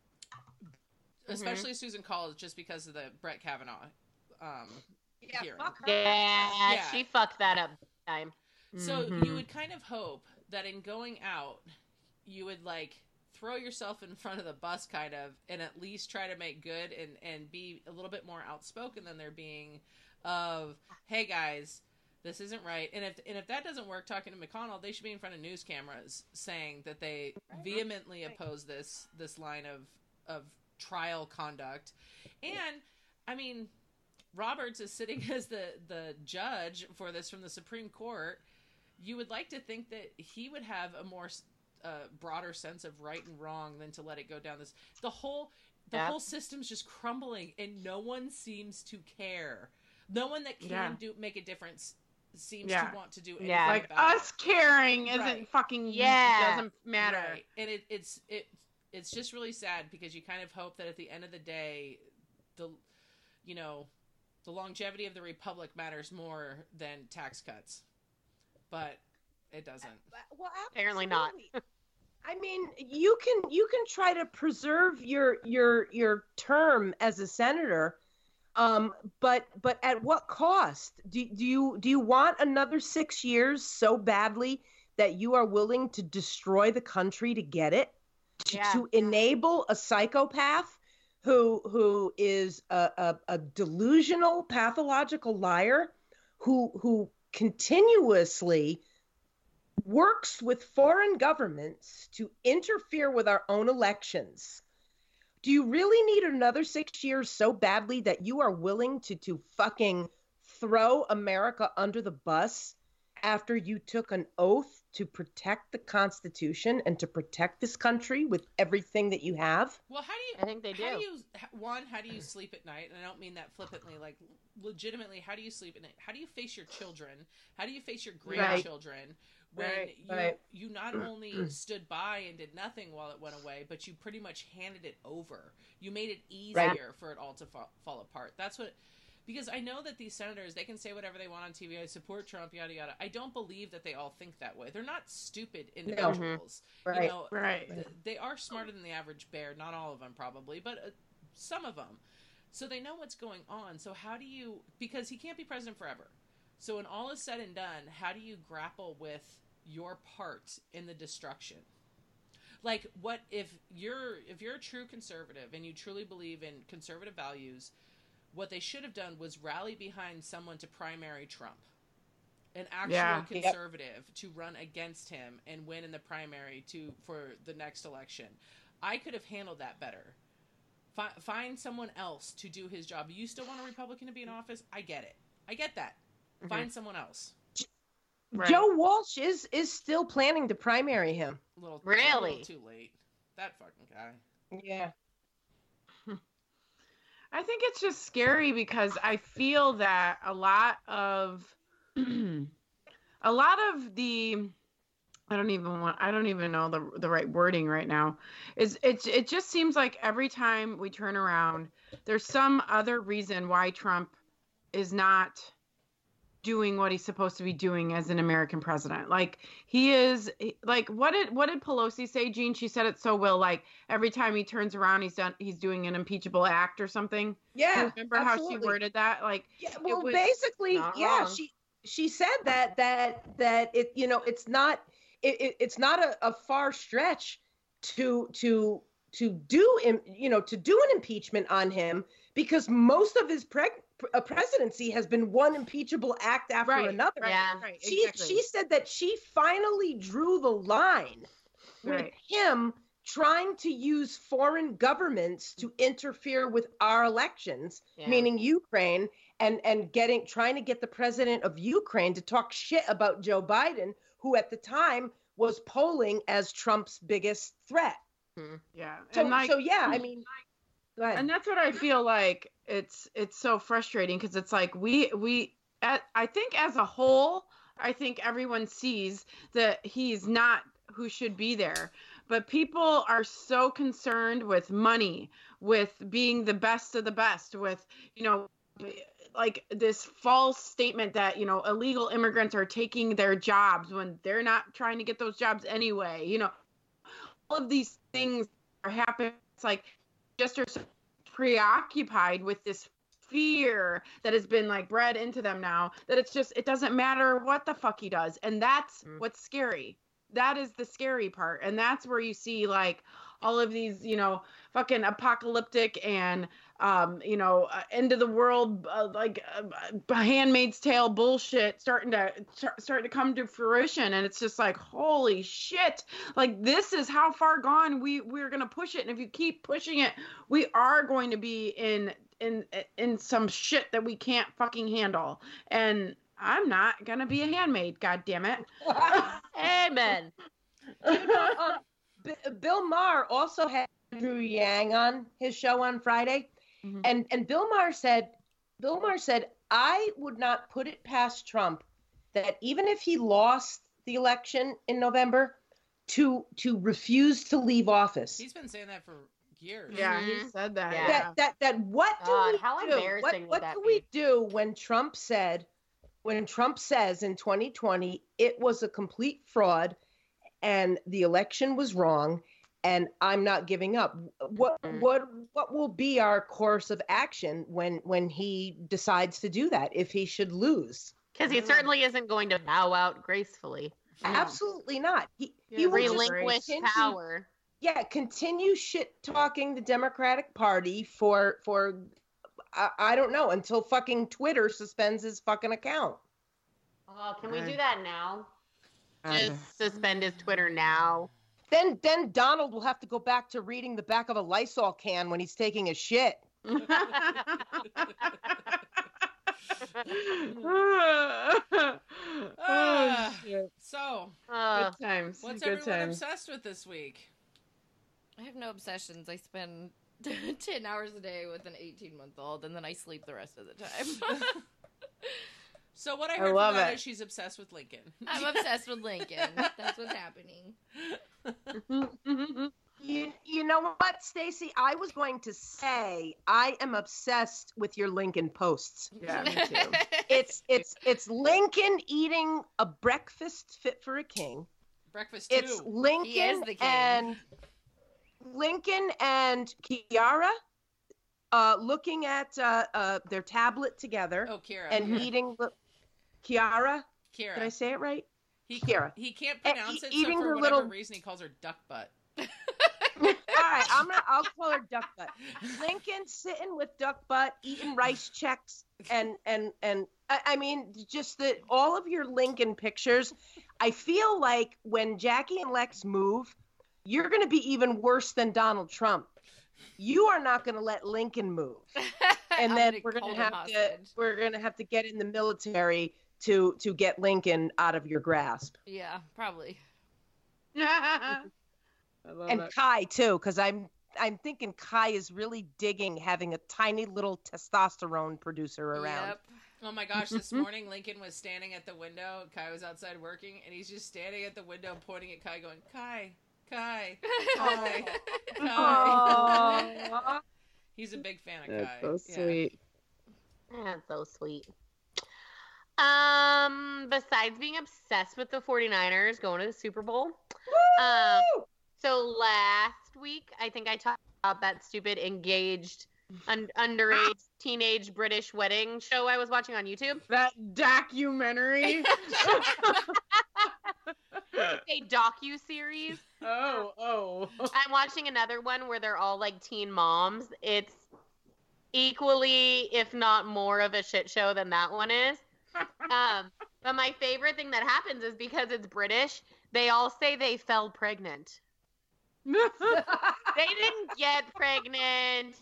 Especially Susan Collins, just because of the Brett Kavanaugh um,
Yeah,
hearing.
fuck her.
Yeah,
Yeah.
she fucked that up big time.
So
Mhm.
you would kind of hope that in going out, you would like throw yourself in front of the bus, kind of, and at least try to make good and and be a little bit more outspoken than they're being. Of, hey guys, this isn't right. And if and if that doesn't work, talking to McConnell, they should be in front of news cameras saying that they vehemently oppose this this line of of trial conduct. And I mean, Roberts is sitting as the the judge for this from the Supreme Court. You would like to think that he would have a more uh, broader sense of right and wrong than to let it go down this. The whole the
Yeah.
whole system's just crumbling, and no one seems to care. No one that can
Yeah.
do make a difference seems
Yeah.
to want to do anything
Yeah.
Like
about it.
us caring isn't
Right.
fucking
Yeah.
doesn't matter.
Right. And it, it's it it's just really sad because you kind of hope that at the end of the day, the you know, the longevity of the republic matters more than tax cuts, but it doesn't.
Well,
Apparently not.
absolutely. I mean, you can you can try to preserve your your your term as a senator, um, but but at what cost? Do, do you do you want another six years so badly that you are willing to destroy the country to get it? To,
Yeah.
to enable a psychopath who who is a, a, a delusional, pathological liar who who continuously works with foreign governments to interfere with our own elections. Do you really need another six years so badly that you are willing to, to fucking throw America under the bus after you took an oath to protect the Constitution and to protect this country with everything that you have?
Well, how do you?
I think they
How
do.
do you? h- One, how do you sleep at night? And I don't mean that flippantly. Like, legitimately, how do you sleep at night? How do you face your children? How do you face your
Right.
grandchildren when
Right,
you
right.
you not only stood by and did nothing while it went away, but you pretty much handed it over. You made it easier for it all to fall, fall apart. That's what. Because I know that these senators, they can say whatever they want on T V. I support Trump, yada yada. I don't believe that they all think that way. They're not stupid individuals.
Right.
You know,
Right.
th- they are smarter than the average bear. Not all of them, probably, but uh, some of them. So they know what's going on. So how do you? Because he can't be president forever. So when all is said and done, how do you grapple with your part in the destruction? Like, what if you're if you're a true conservative and you truly believe in conservative values? What they should have done was rally behind someone to primary Trump, an actual
Yeah.
Yep.
conservative to run against him and win in the primary to for the next election. I could have handled that better. Fi- find someone else to do his job. You still want a Republican to be in office? I get it. I get that.
Mhm.
Find someone else.
Right.
Joe Walsh is is still planning to primary him.
A little,
Really?
a little too late. That fucking guy.
Yeah.
I think it's just scary because I feel that a lot of a lot of the I don't even want I don't even know the the right wording right now. Is it's it just seems like every time we turn around there's some other reason why Trump is not doing what he's supposed to be doing as an American president. Like he is like what did what did Pelosi say, Jean? She said it so well, like every time he turns around he's done he's doing an impeachable act or something.
Yeah.
Remember how she
absolutely.
worded that? Like
Yeah, well,
was
basically,
not
yeah,
wrong.
she she said that that that it you know it's not it, it it's not a, a far stretch to to to do im- you know to do an impeachment on him because most of his preg- uh, presidency has been one impeachable act after
Right,
another.
right,
Yeah.
right,
She
exactly.
she said that she finally drew the line with
Right.
him trying to use foreign governments to interfere with our elections,
Yeah.
meaning Ukraine, and and getting trying to get the president of Ukraine to talk shit about Joe Biden, who at the time was polling as Trump's biggest threat.
Yeah.
So,
and like,
so yeah, I mean, go ahead.
and that's what I feel like it's it's so frustrating because it's like we we at, I think as a whole, I think everyone sees that he's not who should be there. But people are so concerned with money, with being the best of the best, with, you know, like this false statement that, you know, illegal immigrants are taking their jobs when they're not trying to get those jobs anyway. You know, all of these things are happening. It's like just are so preoccupied with this fear that has been like bred into them now that it's just, it doesn't matter what the fuck he does. And that's mm. what's scary. That is the scary part. And that's where you see like all of these, you know, fucking apocalyptic and, um, you know, uh, end of the world, uh, like uh, Handmaid's Tale bullshit starting to, starting to come to fruition. And it's just like, holy shit, like this is how far gone we we're going to push it. And if you keep pushing it, we are going to be in, in, in some shit that we can't fucking handle. And I'm not going to be a handmaid. God damn it.
Amen.
You know, um, B- Bill Maher also had Andrew Yang on his show on Friday. Mm-hmm. And and Bill Maher said, Bill Maher said, I would not put it past Trump that even if he lost the election in November, to to refuse to leave office.
He's been saying that for years.
Yeah, he said that.
Yeah.
That that that what do
God,
we
how
do?
embarrassing
What,
would
what
that
do
be?
we do when Trump said, when Trump says in twenty twenty it was a complete fraud and the election was wrong and I'm not giving up? What
Mm-hmm.
what what will be our course of action when when he decides to do that, if he should lose?
Because he certainly isn't going to bow out gracefully.
No.
Absolutely not. He
Yeah,
he will just
Relinquish
continue-
power.
Yeah, continue shit talking the Democratic Party for for I, I don't know, until fucking Twitter suspends his fucking account.
Oh, can we
Right.
do that now?
Uh,
Just suspend his Twitter now.
Then then Donald will have to go back to reading the back of a Lysol can when he's taking a shit.
oh,
Ah,
shit.
so,
Uh,
Good times.
what's
Good
everyone
times.
obsessed with this week?
I have no obsessions. I spend ten hours a day with an eighteen month old, and then I sleep the rest of the time.
So what I
I
heard
love
from that
it.
is she's obsessed with Lincoln.
I'm obsessed with Lincoln. That's what's happening.
You, you know what, Stacey? I was going to say I am obsessed with your Lincoln posts.
Yeah, me too.
It's it's it's Lincoln eating a breakfast fit for a king.
Breakfast too.
It's Lincoln
He is the king.
and Lincoln and Kiara uh, looking at uh, uh, their tablet together
Oh, Kira.
and
yeah.
eating the Kiara.
Kira.
Did I say it right?
He,
Kira.
he can't
Uh,
pronounce
e-
it,
eating
so for
the
whatever
little-
reason he calls her duck butt.
All right, I'm gonna. I'll call her Duck Butt. Lincoln sitting with Duck Butt, eating rice checks, and and and I, I mean, just the all of your Lincoln pictures. I feel like when Jackie and Lex move, you're gonna be even worse than Donald Trump. You are not gonna let Lincoln move, and
I'm
then
gonna
we're gonna
hold him
have to
hostage.
we're gonna have to get in the military to to get Lincoln out of your grasp.
Yeah, probably.
I love
And
it.
Kai too, because I'm I'm thinking Kai is really digging having a tiny little testosterone producer around.
Yep.
Oh my gosh, this morning Lincoln was standing at the window. Kai was outside working, and he's just standing at the window pointing at Kai going, Kai, Kai, Kai, Kai.
Aww.
He's a big fan of
That's
Kai.
so
Yeah.
sweet.
That's so sweet. Um, besides being obsessed with the 49ers going to the Super Bowl, um, so last week I think I talked about that stupid engaged un- underage teenage British wedding show I was watching on YouTube.
That documentary.
A docu-series.
oh, oh.
I'm watching another one where they're all like teen moms. It's equally, if not more, of a shit show than that one is. Um, but my favorite thing that happens is because it's British, they all say they fell pregnant. They didn't get pregnant.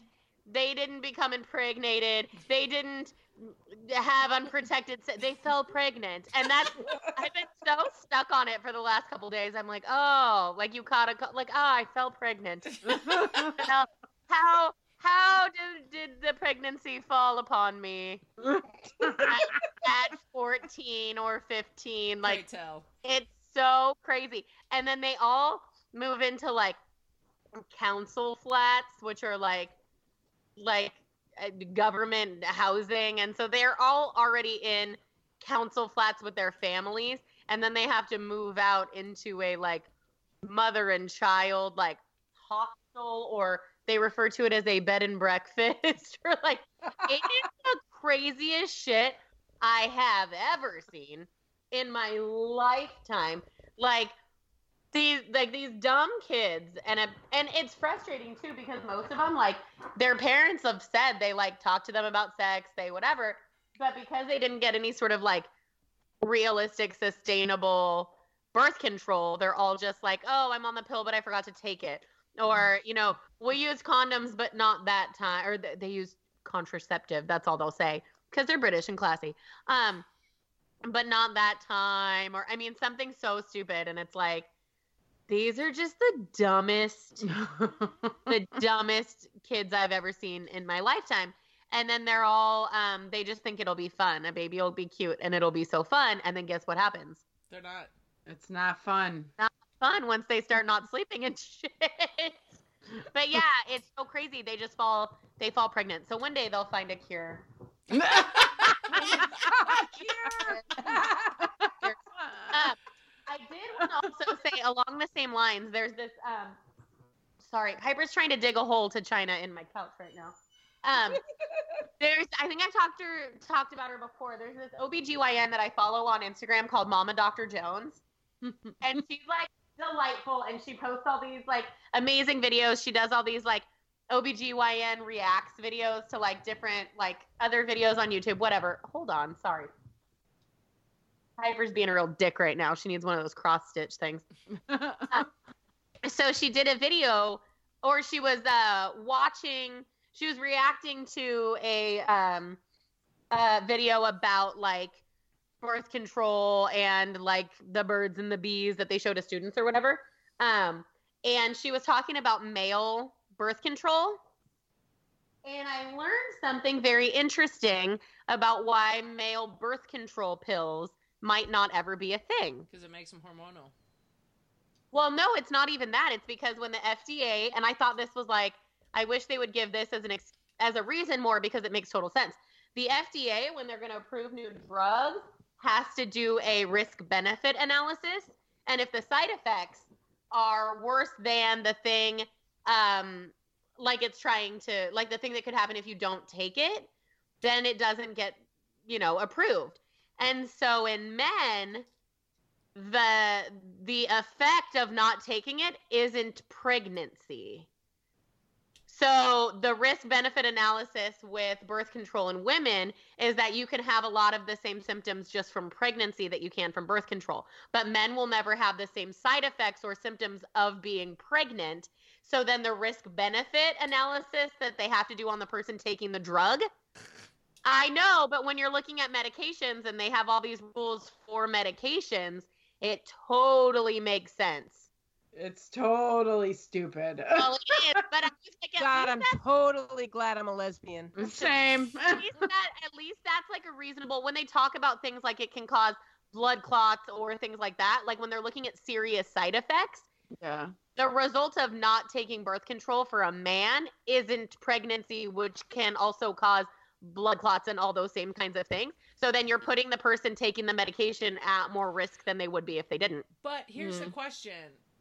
They didn't become impregnated. They didn't have unprotected se- they fell pregnant. And that's I've been so stuck on it for the last couple days. I'm like, oh, like you caught a like, oh, I fell pregnant. Now, how how did did the pregnancy fall upon me at, at fourteen or fifteen? Like,
Pray tell.
it's so crazy. And then they all move into like council flats, which are like like uh, government housing, and so they're all already in council flats with their families, and then they have to move out into a like mother and child like hostel, or they refer to it as a bed and breakfast. Or like, it is the craziest shit I have ever seen in my lifetime. Like these like these dumb kids, and it, and it's frustrating too, because most of them, like, their parents have said they like talk to them about sex, they whatever, but because they didn't get any sort of like realistic, sustainable birth control, they're all just like, oh, I'm on the pill, but I forgot to take it, or you know, we use condoms, but not that time, or th- they use contraceptive. That's all they'll say because they're British and classy. Um, but not that time, or I mean something so stupid, and it's like, these are just the dumbest, the dumbest kids I've ever seen in my lifetime. And then they're all, um, they just think it'll be fun. A baby will be cute and it'll be so fun. And then guess what happens?
They're not.
It's not fun.
Not fun once they start not sleeping and shit. But yeah, it's so crazy. They just fall, they fall pregnant. So one day they'll find a cure.
Cure.
Uh, I did want to also say, along the same lines, there's this, um, sorry, Piper's trying to dig a hole to China in my couch right now. Um, there's, I think I've talked to her, talked about her before. There's this O B G Y N that I follow on Instagram called Mama Doctor Jones. And she's like delightful, and she posts all these like amazing videos. She does all these like O B G Y N reacts videos to like different like other videos on YouTube, whatever. Hold on, sorry. Piper's being a real dick right now. She needs one of those cross stitch things. Uh, so she did a video, or she was uh, watching, she was reacting to a, um, a video about like birth control and like the birds and the bees that they show to students or whatever. Um, and she was talking about male birth control. And I learned something very interesting about why male birth control pills might not ever be a thing.
Because it makes them hormonal.
Well, no, it's not even that. It's because when the F D A, and I thought this was like, I wish they would give this as an ex- as a reason more, because it makes total sense. The F D A, when they're going to approve new drugs, has to do a risk-benefit analysis. And if the side effects are worse than the thing, um, like it's trying to, like the thing that could happen if you don't take it, then it doesn't get, you know, approved. And so in men, the the effect of not taking it isn't pregnancy. So the risk-benefit analysis with birth control in women is that you can have a lot of the same symptoms just from pregnancy that you can from birth control. But men will never have the same side effects or symptoms of being pregnant. So then the risk-benefit analysis that they have to do on the person taking the drug, I know, but when you're looking at medications and they have all these rules for medications, it totally makes sense.
It's totally stupid.
Well, it is, but I'm just like, at
God,
least
I'm
that's-
totally glad I'm a lesbian.
Same.
at least that at least that's like a reasonable, when they talk about things like it can cause blood clots or things like that, like when they're looking at serious side effects,
Yeah.
the result of not taking birth control for a man isn't pregnancy, which can also cause blood clots and all those same kinds of things. So then you're putting the person taking the medication at more risk than they would be if they didn't.
But here's
Hmm.
the question.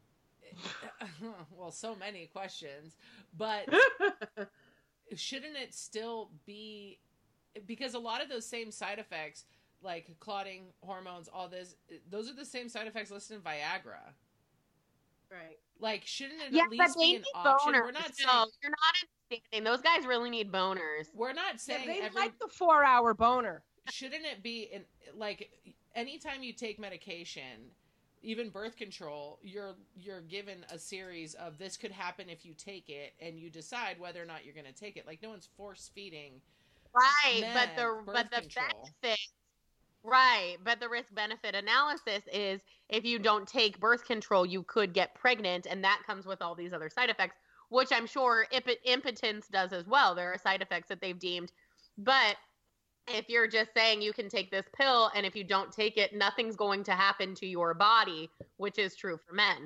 Well, so many questions. But shouldn't it still be, because a lot of those same side effects, like clotting, hormones, all this, those are the same side effects listed in Viagra.
Right.
Like, shouldn't it
Yeah,
at
but
least
they
be
need
an option?
boners.
We're not
No,
saying
you're not understanding. Those guys really need boners.
we're not
Yeah,
saying
they
every
like the four-hour boner.
shouldn't it be in like anytime you take medication, even birth control, you're you're given a series of this could happen if you take it, and you decide whether or not you're going to take it. Like no one's force feeding.
Right,
men
but the
birth
but the
control.
benefit, right, but the risk benefit analysis is if you don't take birth control, you could get pregnant, and that comes with all these other side effects, which I'm sure imp- impotence does as well. There are side effects that they've deemed, but if you're just saying you can take this pill, and if you don't take it, nothing's going to happen to your body, which is true for men.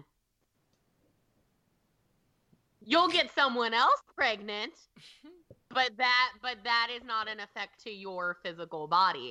You'll get someone else pregnant, but that but that is not an effect to your physical body.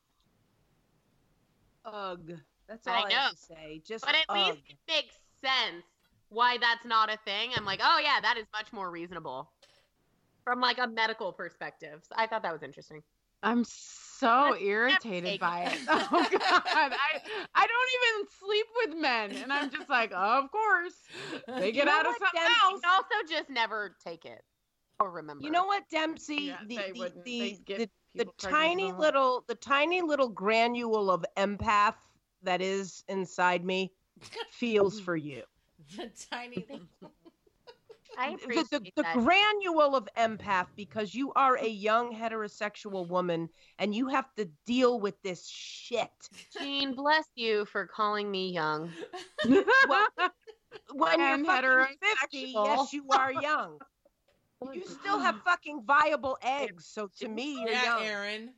Ugh. That's all
I
I,
know.
have to say. Just
But at
ugh.
least it makes sense why that's not a thing. I'm like, oh yeah, that is much more reasonable from like a medical perspective. So I thought that was interesting.
I'm so
Let's
irritated
take
by
it.
it. Oh god, I I don't even sleep with men, and I'm just like, oh, of course, they get
know
out of
what,
something
Deb?
else.
And also just never take it or remember.
You know what, Dempsey?
Yeah,
the
they
the
wouldn't.
the,
They'd get
the, the
people pregnant
tiny
from it.
little the tiny little granule of empath that is inside me feels for you.
The tiny.
I
The,
appreciate
the, the
that.
granule of empath, because you are a young heterosexual woman and you have to deal with this shit.
Jean, bless you for calling me young.
Well, when
And
you're fucking fifty,
heterosexual.
yes, you are young. You still have fucking viable eggs, so to me, you're
Yeah,
young.
Aaron.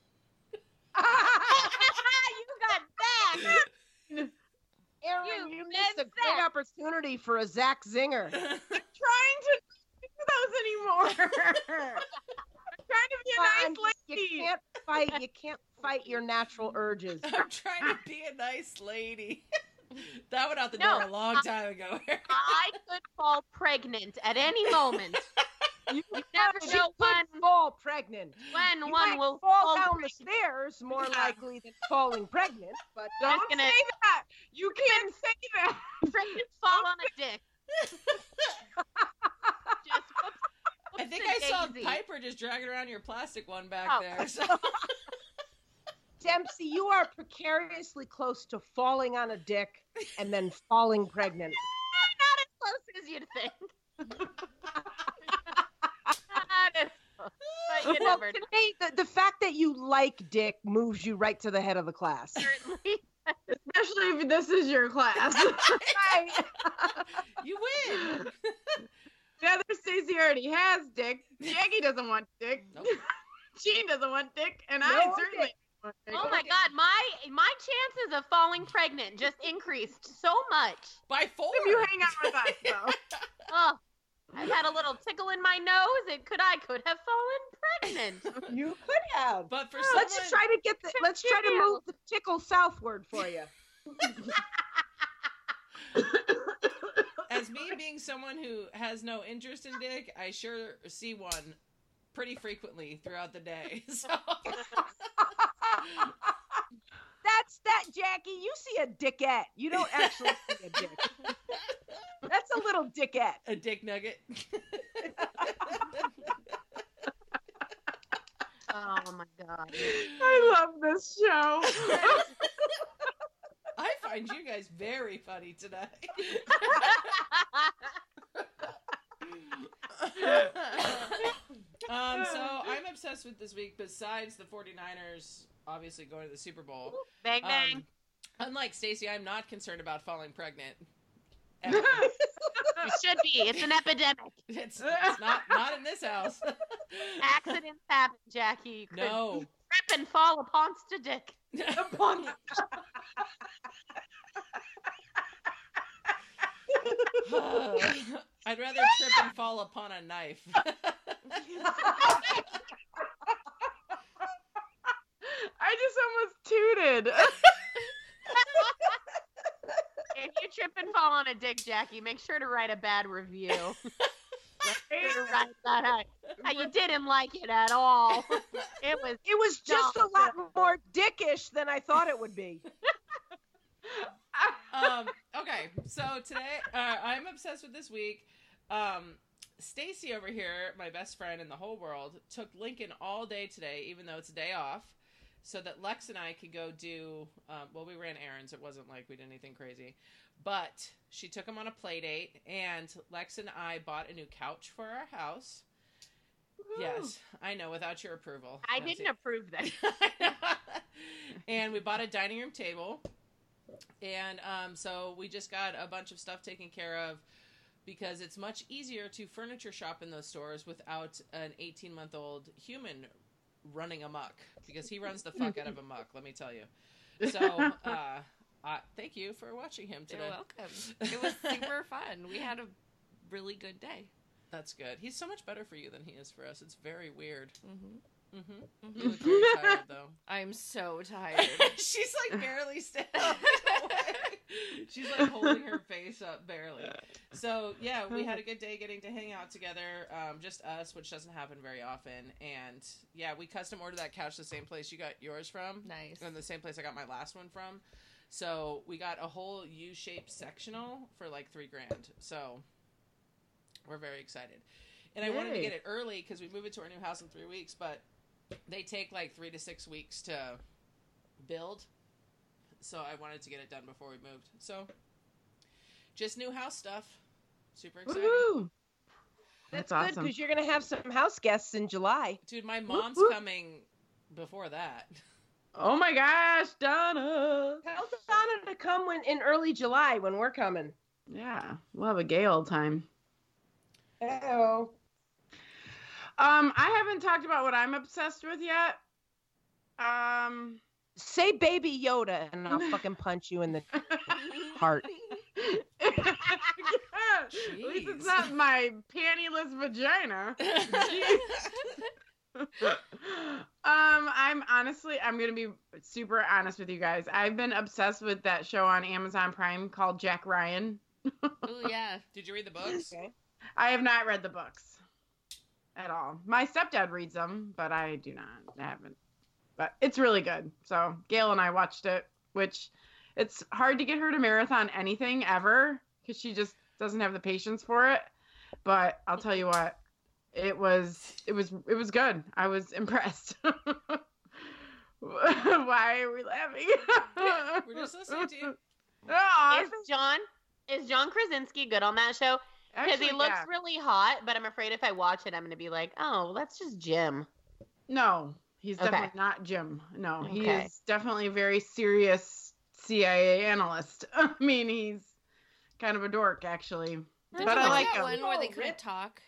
You got back.
Aaron,
You
you missed a
missed
great
that.
opportunity for a Zach Zinger.
trying to do those anymore. I'm trying to be a
Fine,
nice
you
lady.
can't fight. You can't fight your natural urges.
I'm trying to be a nice lady. That went out the
No,
door a long time ago.
I could fall pregnant at any moment.
You
You never
She
know when
could fall pregnant.
when
You
one
might
will
fall
fall
down
pregnant.
the stairs more
Yeah.
likely than falling pregnant. But
Don't
Just gonna-
say that. You can't say that.
Pregnant fall on a dick. Just whoops,
I think
whoops
I
a
saw
daisy.
Piper just dragging around your plastic one back
Oh.
there. So.
Dempsey, you are precariously close to falling on a dick and then falling pregnant.
Not as close as you'd think. Not as close, but you
Well,
never
to
know.
me, the, the fact that you like dick moves you right to the head of the class.
Certainly.
Especially if this is your class.
Right.
You win.
The other Stacey already has dick. Jackie doesn't want dick.
Nope.
Jean doesn't want dick, and
No
I
one
certainly
dick.
don't want dick.
Oh my god, my my chances of falling pregnant just increased so much.
By four.
If you hang out with us, though.
Oh, I've had a little tickle in my nose. It could I could have fallen pregnant.
You could have.
But for
Oh, let's
someone,
try to get the. Let's try to move the tickle southward for you.
as me being someone who has no interest in dick, I sure see one pretty frequently throughout the day. So
That's that, Jackie. You see a dickette. You don't actually see a dick. That's a little dickette.
a dick nugget.
Oh my god.
I love this show.
I find you guys very funny tonight. um, so I'm obsessed with this week, besides the 49ers obviously going to the Super Bowl.
Bang bang.
Um, unlike Stacey, I'm not concerned about falling pregnant. Ever.
You should be. It's an epidemic.
It's, it's not not in this house.
Accidents happen, Jackie. You could
No.
trip and fall upon a dick.
Upon-
I'd rather trip and fall upon a knife.
I just almost tooted.
If you trip and fall on a dick, Jackie, make sure to write a bad review. Make sure to write that out. How you didn't like it at all. It was
It was just a lot more dickish than I thought it would be.
um, okay, so today uh, I'm obsessed with this week. Um, Stacy over here, my best friend in the whole world, took Lincoln all day today, even though it's a day off, so that Lex and I could go do, um, well, we ran errands. It wasn't like we did anything crazy. But she took him on a play date, and Lex and I bought a new couch for our house. Woo-hoo. Yes, I know, without your approval.
I
Nancy.
didn't approve that.
And we bought a dining room table. And um, so we just got a bunch of stuff taken care of because it's much easier to furniture shop in those stores without an eighteen-month-old human running amok, because he runs the fuck out of amok, let me tell you. So, uh, uh, thank you for watching him today.
You're welcome. It was super fun. We had a really good day.
That's good. He's so much better for you than he is for us. It's very weird.
Mm-hmm.
Mm-hmm.
Mm-hmm.
You look very tired, though.
I'm so tired.
She's like barely standing. She's like holding her face up barely. So yeah, we had a good day getting to hang out together, um, just us, which doesn't happen very often. And yeah, we custom ordered that couch the same place you got yours from.
Nice.
And the same place I got my last one from. So we got a whole U-shaped sectional for like three grand. So we're very excited. And I
Yay.
wanted to get it early because we move into our new house in three weeks, but they take like three to six weeks to build. So I wanted to get it done before we moved. So just new house stuff. Super exciting.
Woohoo!
That's,
That's
good
awesome.
because you're going to have some house guests in July.
Dude, my mom's
whoop.
coming before that.
Oh my gosh, Donna.
Tell Donna to come when in early July when we're coming.
Yeah, we'll have a gay old time.
Oh.
Um, I haven't talked about what I'm obsessed with yet. Um,
Say Baby Yoda and I'll fucking punch you in the heart.
At least it's not my pantyless vagina. um, I'm honestly, I'm gonna be super honest with you guys. I've been obsessed with that show on Amazon Prime called Jack Ryan.
Oh yeah.
Did you read the books?
Okay.
I have not read the books at all. My stepdad reads them, but I do not. I haven't. But it's really good. So Gail and I watched it, which it's hard to get her to marathon anything ever because she just doesn't have the patience for it. But I'll tell you what, it was it was it was good. I was impressed. Why are we laughing?
We're just listening to you.
Oh,
Is John is John Krasinski good on that show? Because he
actually,
looks
yeah.
really hot, but I'm afraid if I watch it, I'm going to be like, oh, that's just Jim.
No, he's
Okay.
definitely not Jim. No, he
Okay.
is definitely a very serious C I A analyst. I mean, he's kind of a dork, actually.
Did
But
you
I
watch
like
that
him.
one where they
Oh,
couldn't
Rip.
talk?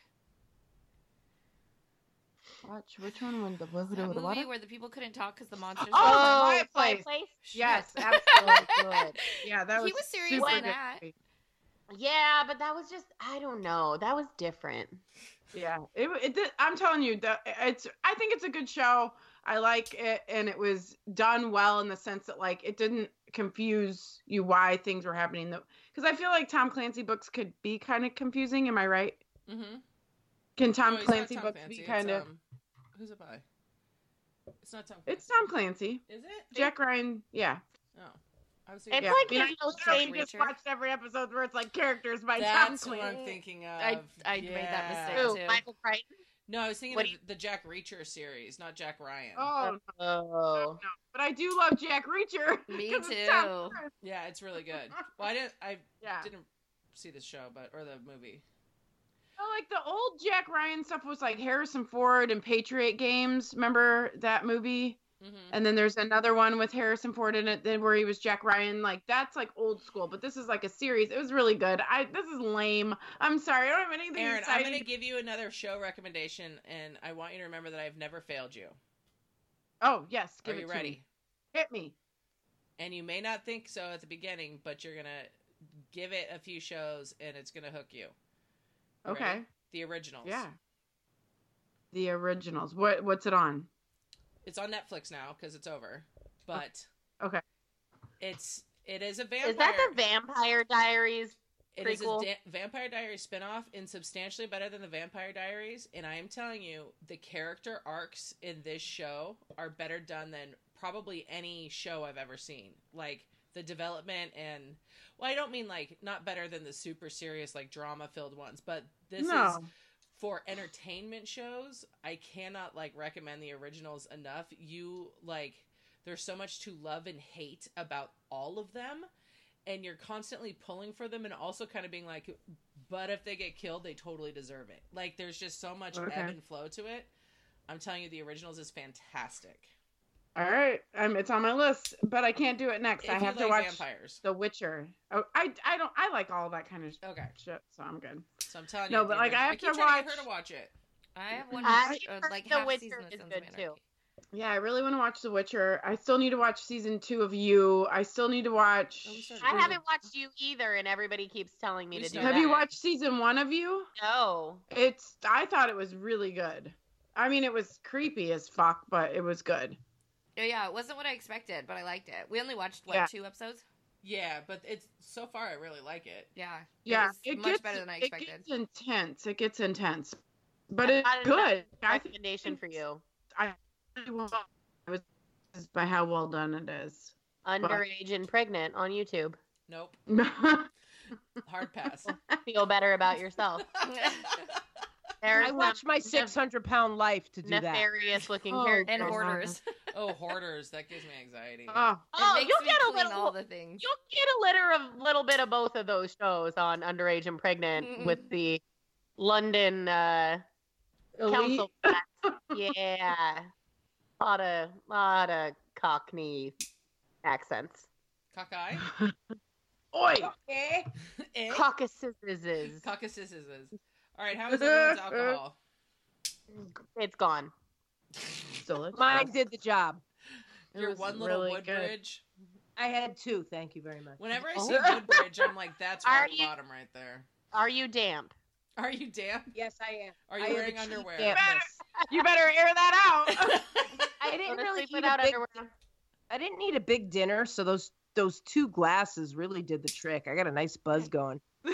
Watch which one? When the
Was that movie where the people couldn't talk because the monsters.
Oh,
were-
Quiet Place.
Place?
Yes,
Shit.
absolutely good. Yeah, that
He
was
was serious
super
in
good
that.
movie.
Yeah, but that was just, I don't know. That was different.
Yeah, it, it did- I'm telling you, the, it's. I think it's a good show. I like it, and it was done well in the sense that like it didn't confuse you why things were happening. Because I feel like Tom Clancy books could be kind of confusing. Am I right?
Mm-hmm.
Can Tom
No, it's not
Clancy
Tom
books
Clancy,
be
it's,
kind of?
um, who's it by? It's not Tom Clancy.
It's Tom Clancy.
Is it?
Jack Ryan. Yeah.
Oh. I was
It's
thinking
Yeah.
like
I mean,
his
I
most
literally
famous.
just watched every episode where it's like characters by Tom
That's what
Clancy.
I'm thinking of.
I- I made that mistake,
Yeah.
Ooh,
too.
Michael Crichton.
No, I was thinking
What
of
do
the Jack Reacher series, not Jack Ryan.
Oh, no,
Oh.
no. But I do love Jack Reacher.
Me
'cause it's Tom
too.
Cruise.
Yeah, it's really good. Well, I didn't. I
Yeah.
didn't see the show, but or the movie.
Well, like the old Jack Ryan stuff was like Harrison Ford and Patriot Games. Remember that movie?
Mm-hmm.
And then there's another one with Harrison Ford in it, then where he was Jack Ryan. Like that's like old school, but this is like a series. It was really good. I this is lame. I'm sorry. I don't have anything
Aaron, I'm
exciting.
going to give you another show recommendation, and I want you to remember that I've never failed you.
Oh yes, give
Are
it
you
to
ready?
me. Hit me.
And you may not think so at the beginning, but you're going to give it a few shows, and it's going to hook you. You
Okay.
ready? The Originals.
Yeah. The originals. What what's it on?
It's on Netflix now because it's over. But
Okay.
it's it is a vampire.
Is that the Vampire Diaries?
It is a
prequel?
da- Vampire Diaries spinoff and substantially better than the Vampire Diaries. And I am telling you, the character arcs in this show are better done than probably any show I've ever seen. Like the development and, well, I don't mean like not better than the super serious like drama filled ones, but this
no.
is for entertainment shows. I cannot like recommend the originals enough. You like there's so much to love and hate about all of them, and you're constantly pulling for them and also kind of being like, but if they get killed, they totally deserve it. Like, there's just so much
Okay.
ebb and flow to it. I'm telling you, the originals is fantastic.
All right, um, it's on my list, but I can't do it next.
If
I
you
have to
like
watch
vampires.
The Witcher. Oh, I, I don't, I like all that kind of
Okay.
shit, so I'm good.
So I'm telling
No,
you.
but,
the
like, I
original-
have
keep
to
trying to get
watch-
her to watch it.
I have one.
I
uh,
heard
like
The
half
Witcher
season of
is
Sons
good
of
too.
Anarchy.
Yeah, I really want to watch The Witcher. I still need to watch season two of You. I still need to watch.
Oh, we started
I
doing
haven't watched you either, and everybody keeps telling me
We
to do
started-
Have you
that.
watched season one of You?
No.
It's. I thought it was really good. I mean, it was creepy as fuck, but it was good.
Yeah, yeah, it wasn't what I expected, but I liked it. We only watched what
Yeah.
two episodes?
Yeah, but it's so far I really like it.
Yeah,
Yeah,
it was much
gets,
better than I
it
expected.
gets intense. It gets intense, but
I
it's
got
good.
another
I think
Recommendation for you:
I really want it was by how well done it is.
Underage and Pregnant on YouTube.
Nope.
I
Hard pass.
Feel better about yourself. There's
I
some
watched my
nef-
six hundred pound life to do that.
nefarious looking
Oh,
characters.
And hoarders.
Oh, hoarders. That gives me anxiety.
oh,
Oh,
it makes
you'll
me
get a
clean
little.
all the things.
You'll get a litter of little bit of both of those shows on Underage and Pregnant with the London uh,
elite.
council. tax. Yeah, lot of lot of Cockney accents.
Cockeye.
Oi!
Okay.
Eh?
Caucasus.
Caucasus. All right, how is everyone's alcohol?
It's gone.
Delicious.
Mine did the job.
It
Your
was
one little
really
Woodbridge.
good.
I had two. Thank you very much.
Whenever I
Oh.
see Woodbridge, I'm like, that's
Are
rock
you-
bottom right there.
Are you damp?
Are you damp?
Yes, I am.
Are you
I have
wearing
a cheap
underwear?
dampness.
You better air that out.
I didn't
Go to
really
sleep
eat
without
a big.
underwear.
I didn't need a big dinner, so those those two glasses really did the trick. I got a nice buzz going.
I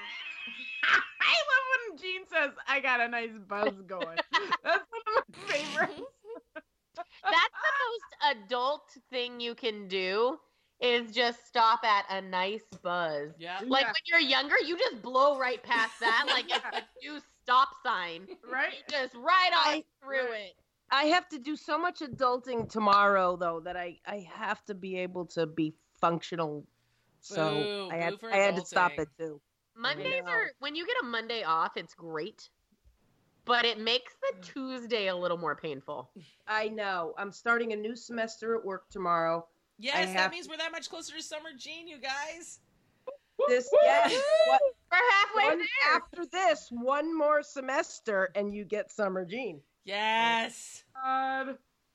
love when Gene says, "I got a nice buzz going." That's one of my favorites.
That's the most adult thing you can do is just stop at a nice buzz.
Yeah.
Like
Yeah.
when you're younger, you just blow right past that like it's a new stop sign.
Right?
You just right on
I-
through it.
I have to do so much adulting tomorrow, though, that I I have to be able to be functional. So
Boo,
I had
boo for
I had to stop
adulting.
it too.
Mondays
know.
are when you get a Monday off, it's great. But it makes the Tuesday a little more painful.
I know. I'm starting a new semester at work tomorrow.
Yes, that
have-
means we're that much closer to Summer Jean, you guys.
This yes. What,
We're halfway
one,
there.
after this, one more semester, and you get Summer Jean.
Yes.
God.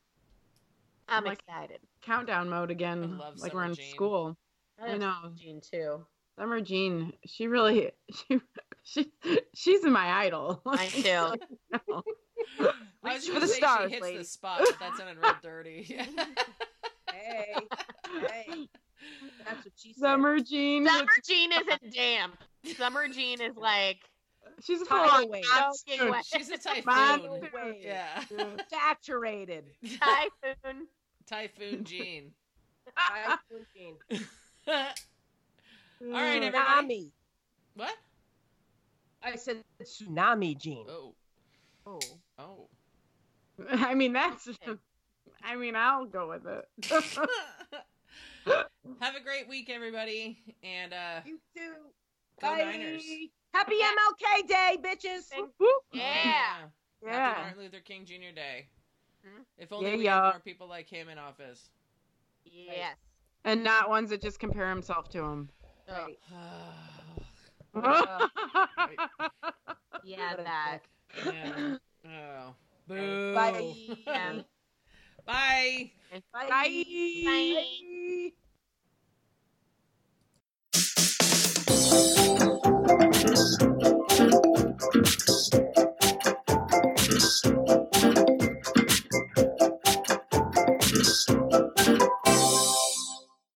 I'm
Like-
excited.
Countdown mode again.
I love
like
Summer
we're in
Jean.
school.
I
I
love
know.
Jean too.
Summer Jean, she really, she, she, she's my idol.
I too.
know.
I was
for
gonna
the
say
stars,
she hits
lady.
the spot, but that sounded real dirty.
Hey, hey. That's what she said.
Summer Jean.
Summer Jean isn't damp. Summer Jean is like
She's a full
Tidal
on
wave.
soaking wet.
She's a typhoon.
Monsoon.
Wave.
Yeah.
Saturated.
Typhoon.
Typhoon Jean.
Typhoon Jean.
All right, everybody.
Tsunami.
What?
I said tsunami Jean.
Oh.
Oh.
Oh.
I mean, that's. I mean, I'll go with it.
Have a great week, everybody. And uh
You too.
Go
Bye.
Niners.
Happy M L K Day, bitches.
Thank-
Woo.
Yeah.
Happy
Yeah.
Martin Luther King Junior Day.
Hmm?
If only
Yeah,
we
yeah.
had more people like him in office.
Yes.
And not ones that just compare himself to him.
Right.
Yeah,
What a
that.
Yeah. Oh. Boo.
Bye.
Yeah.
Bye.
Bye.
Bye.
Bye.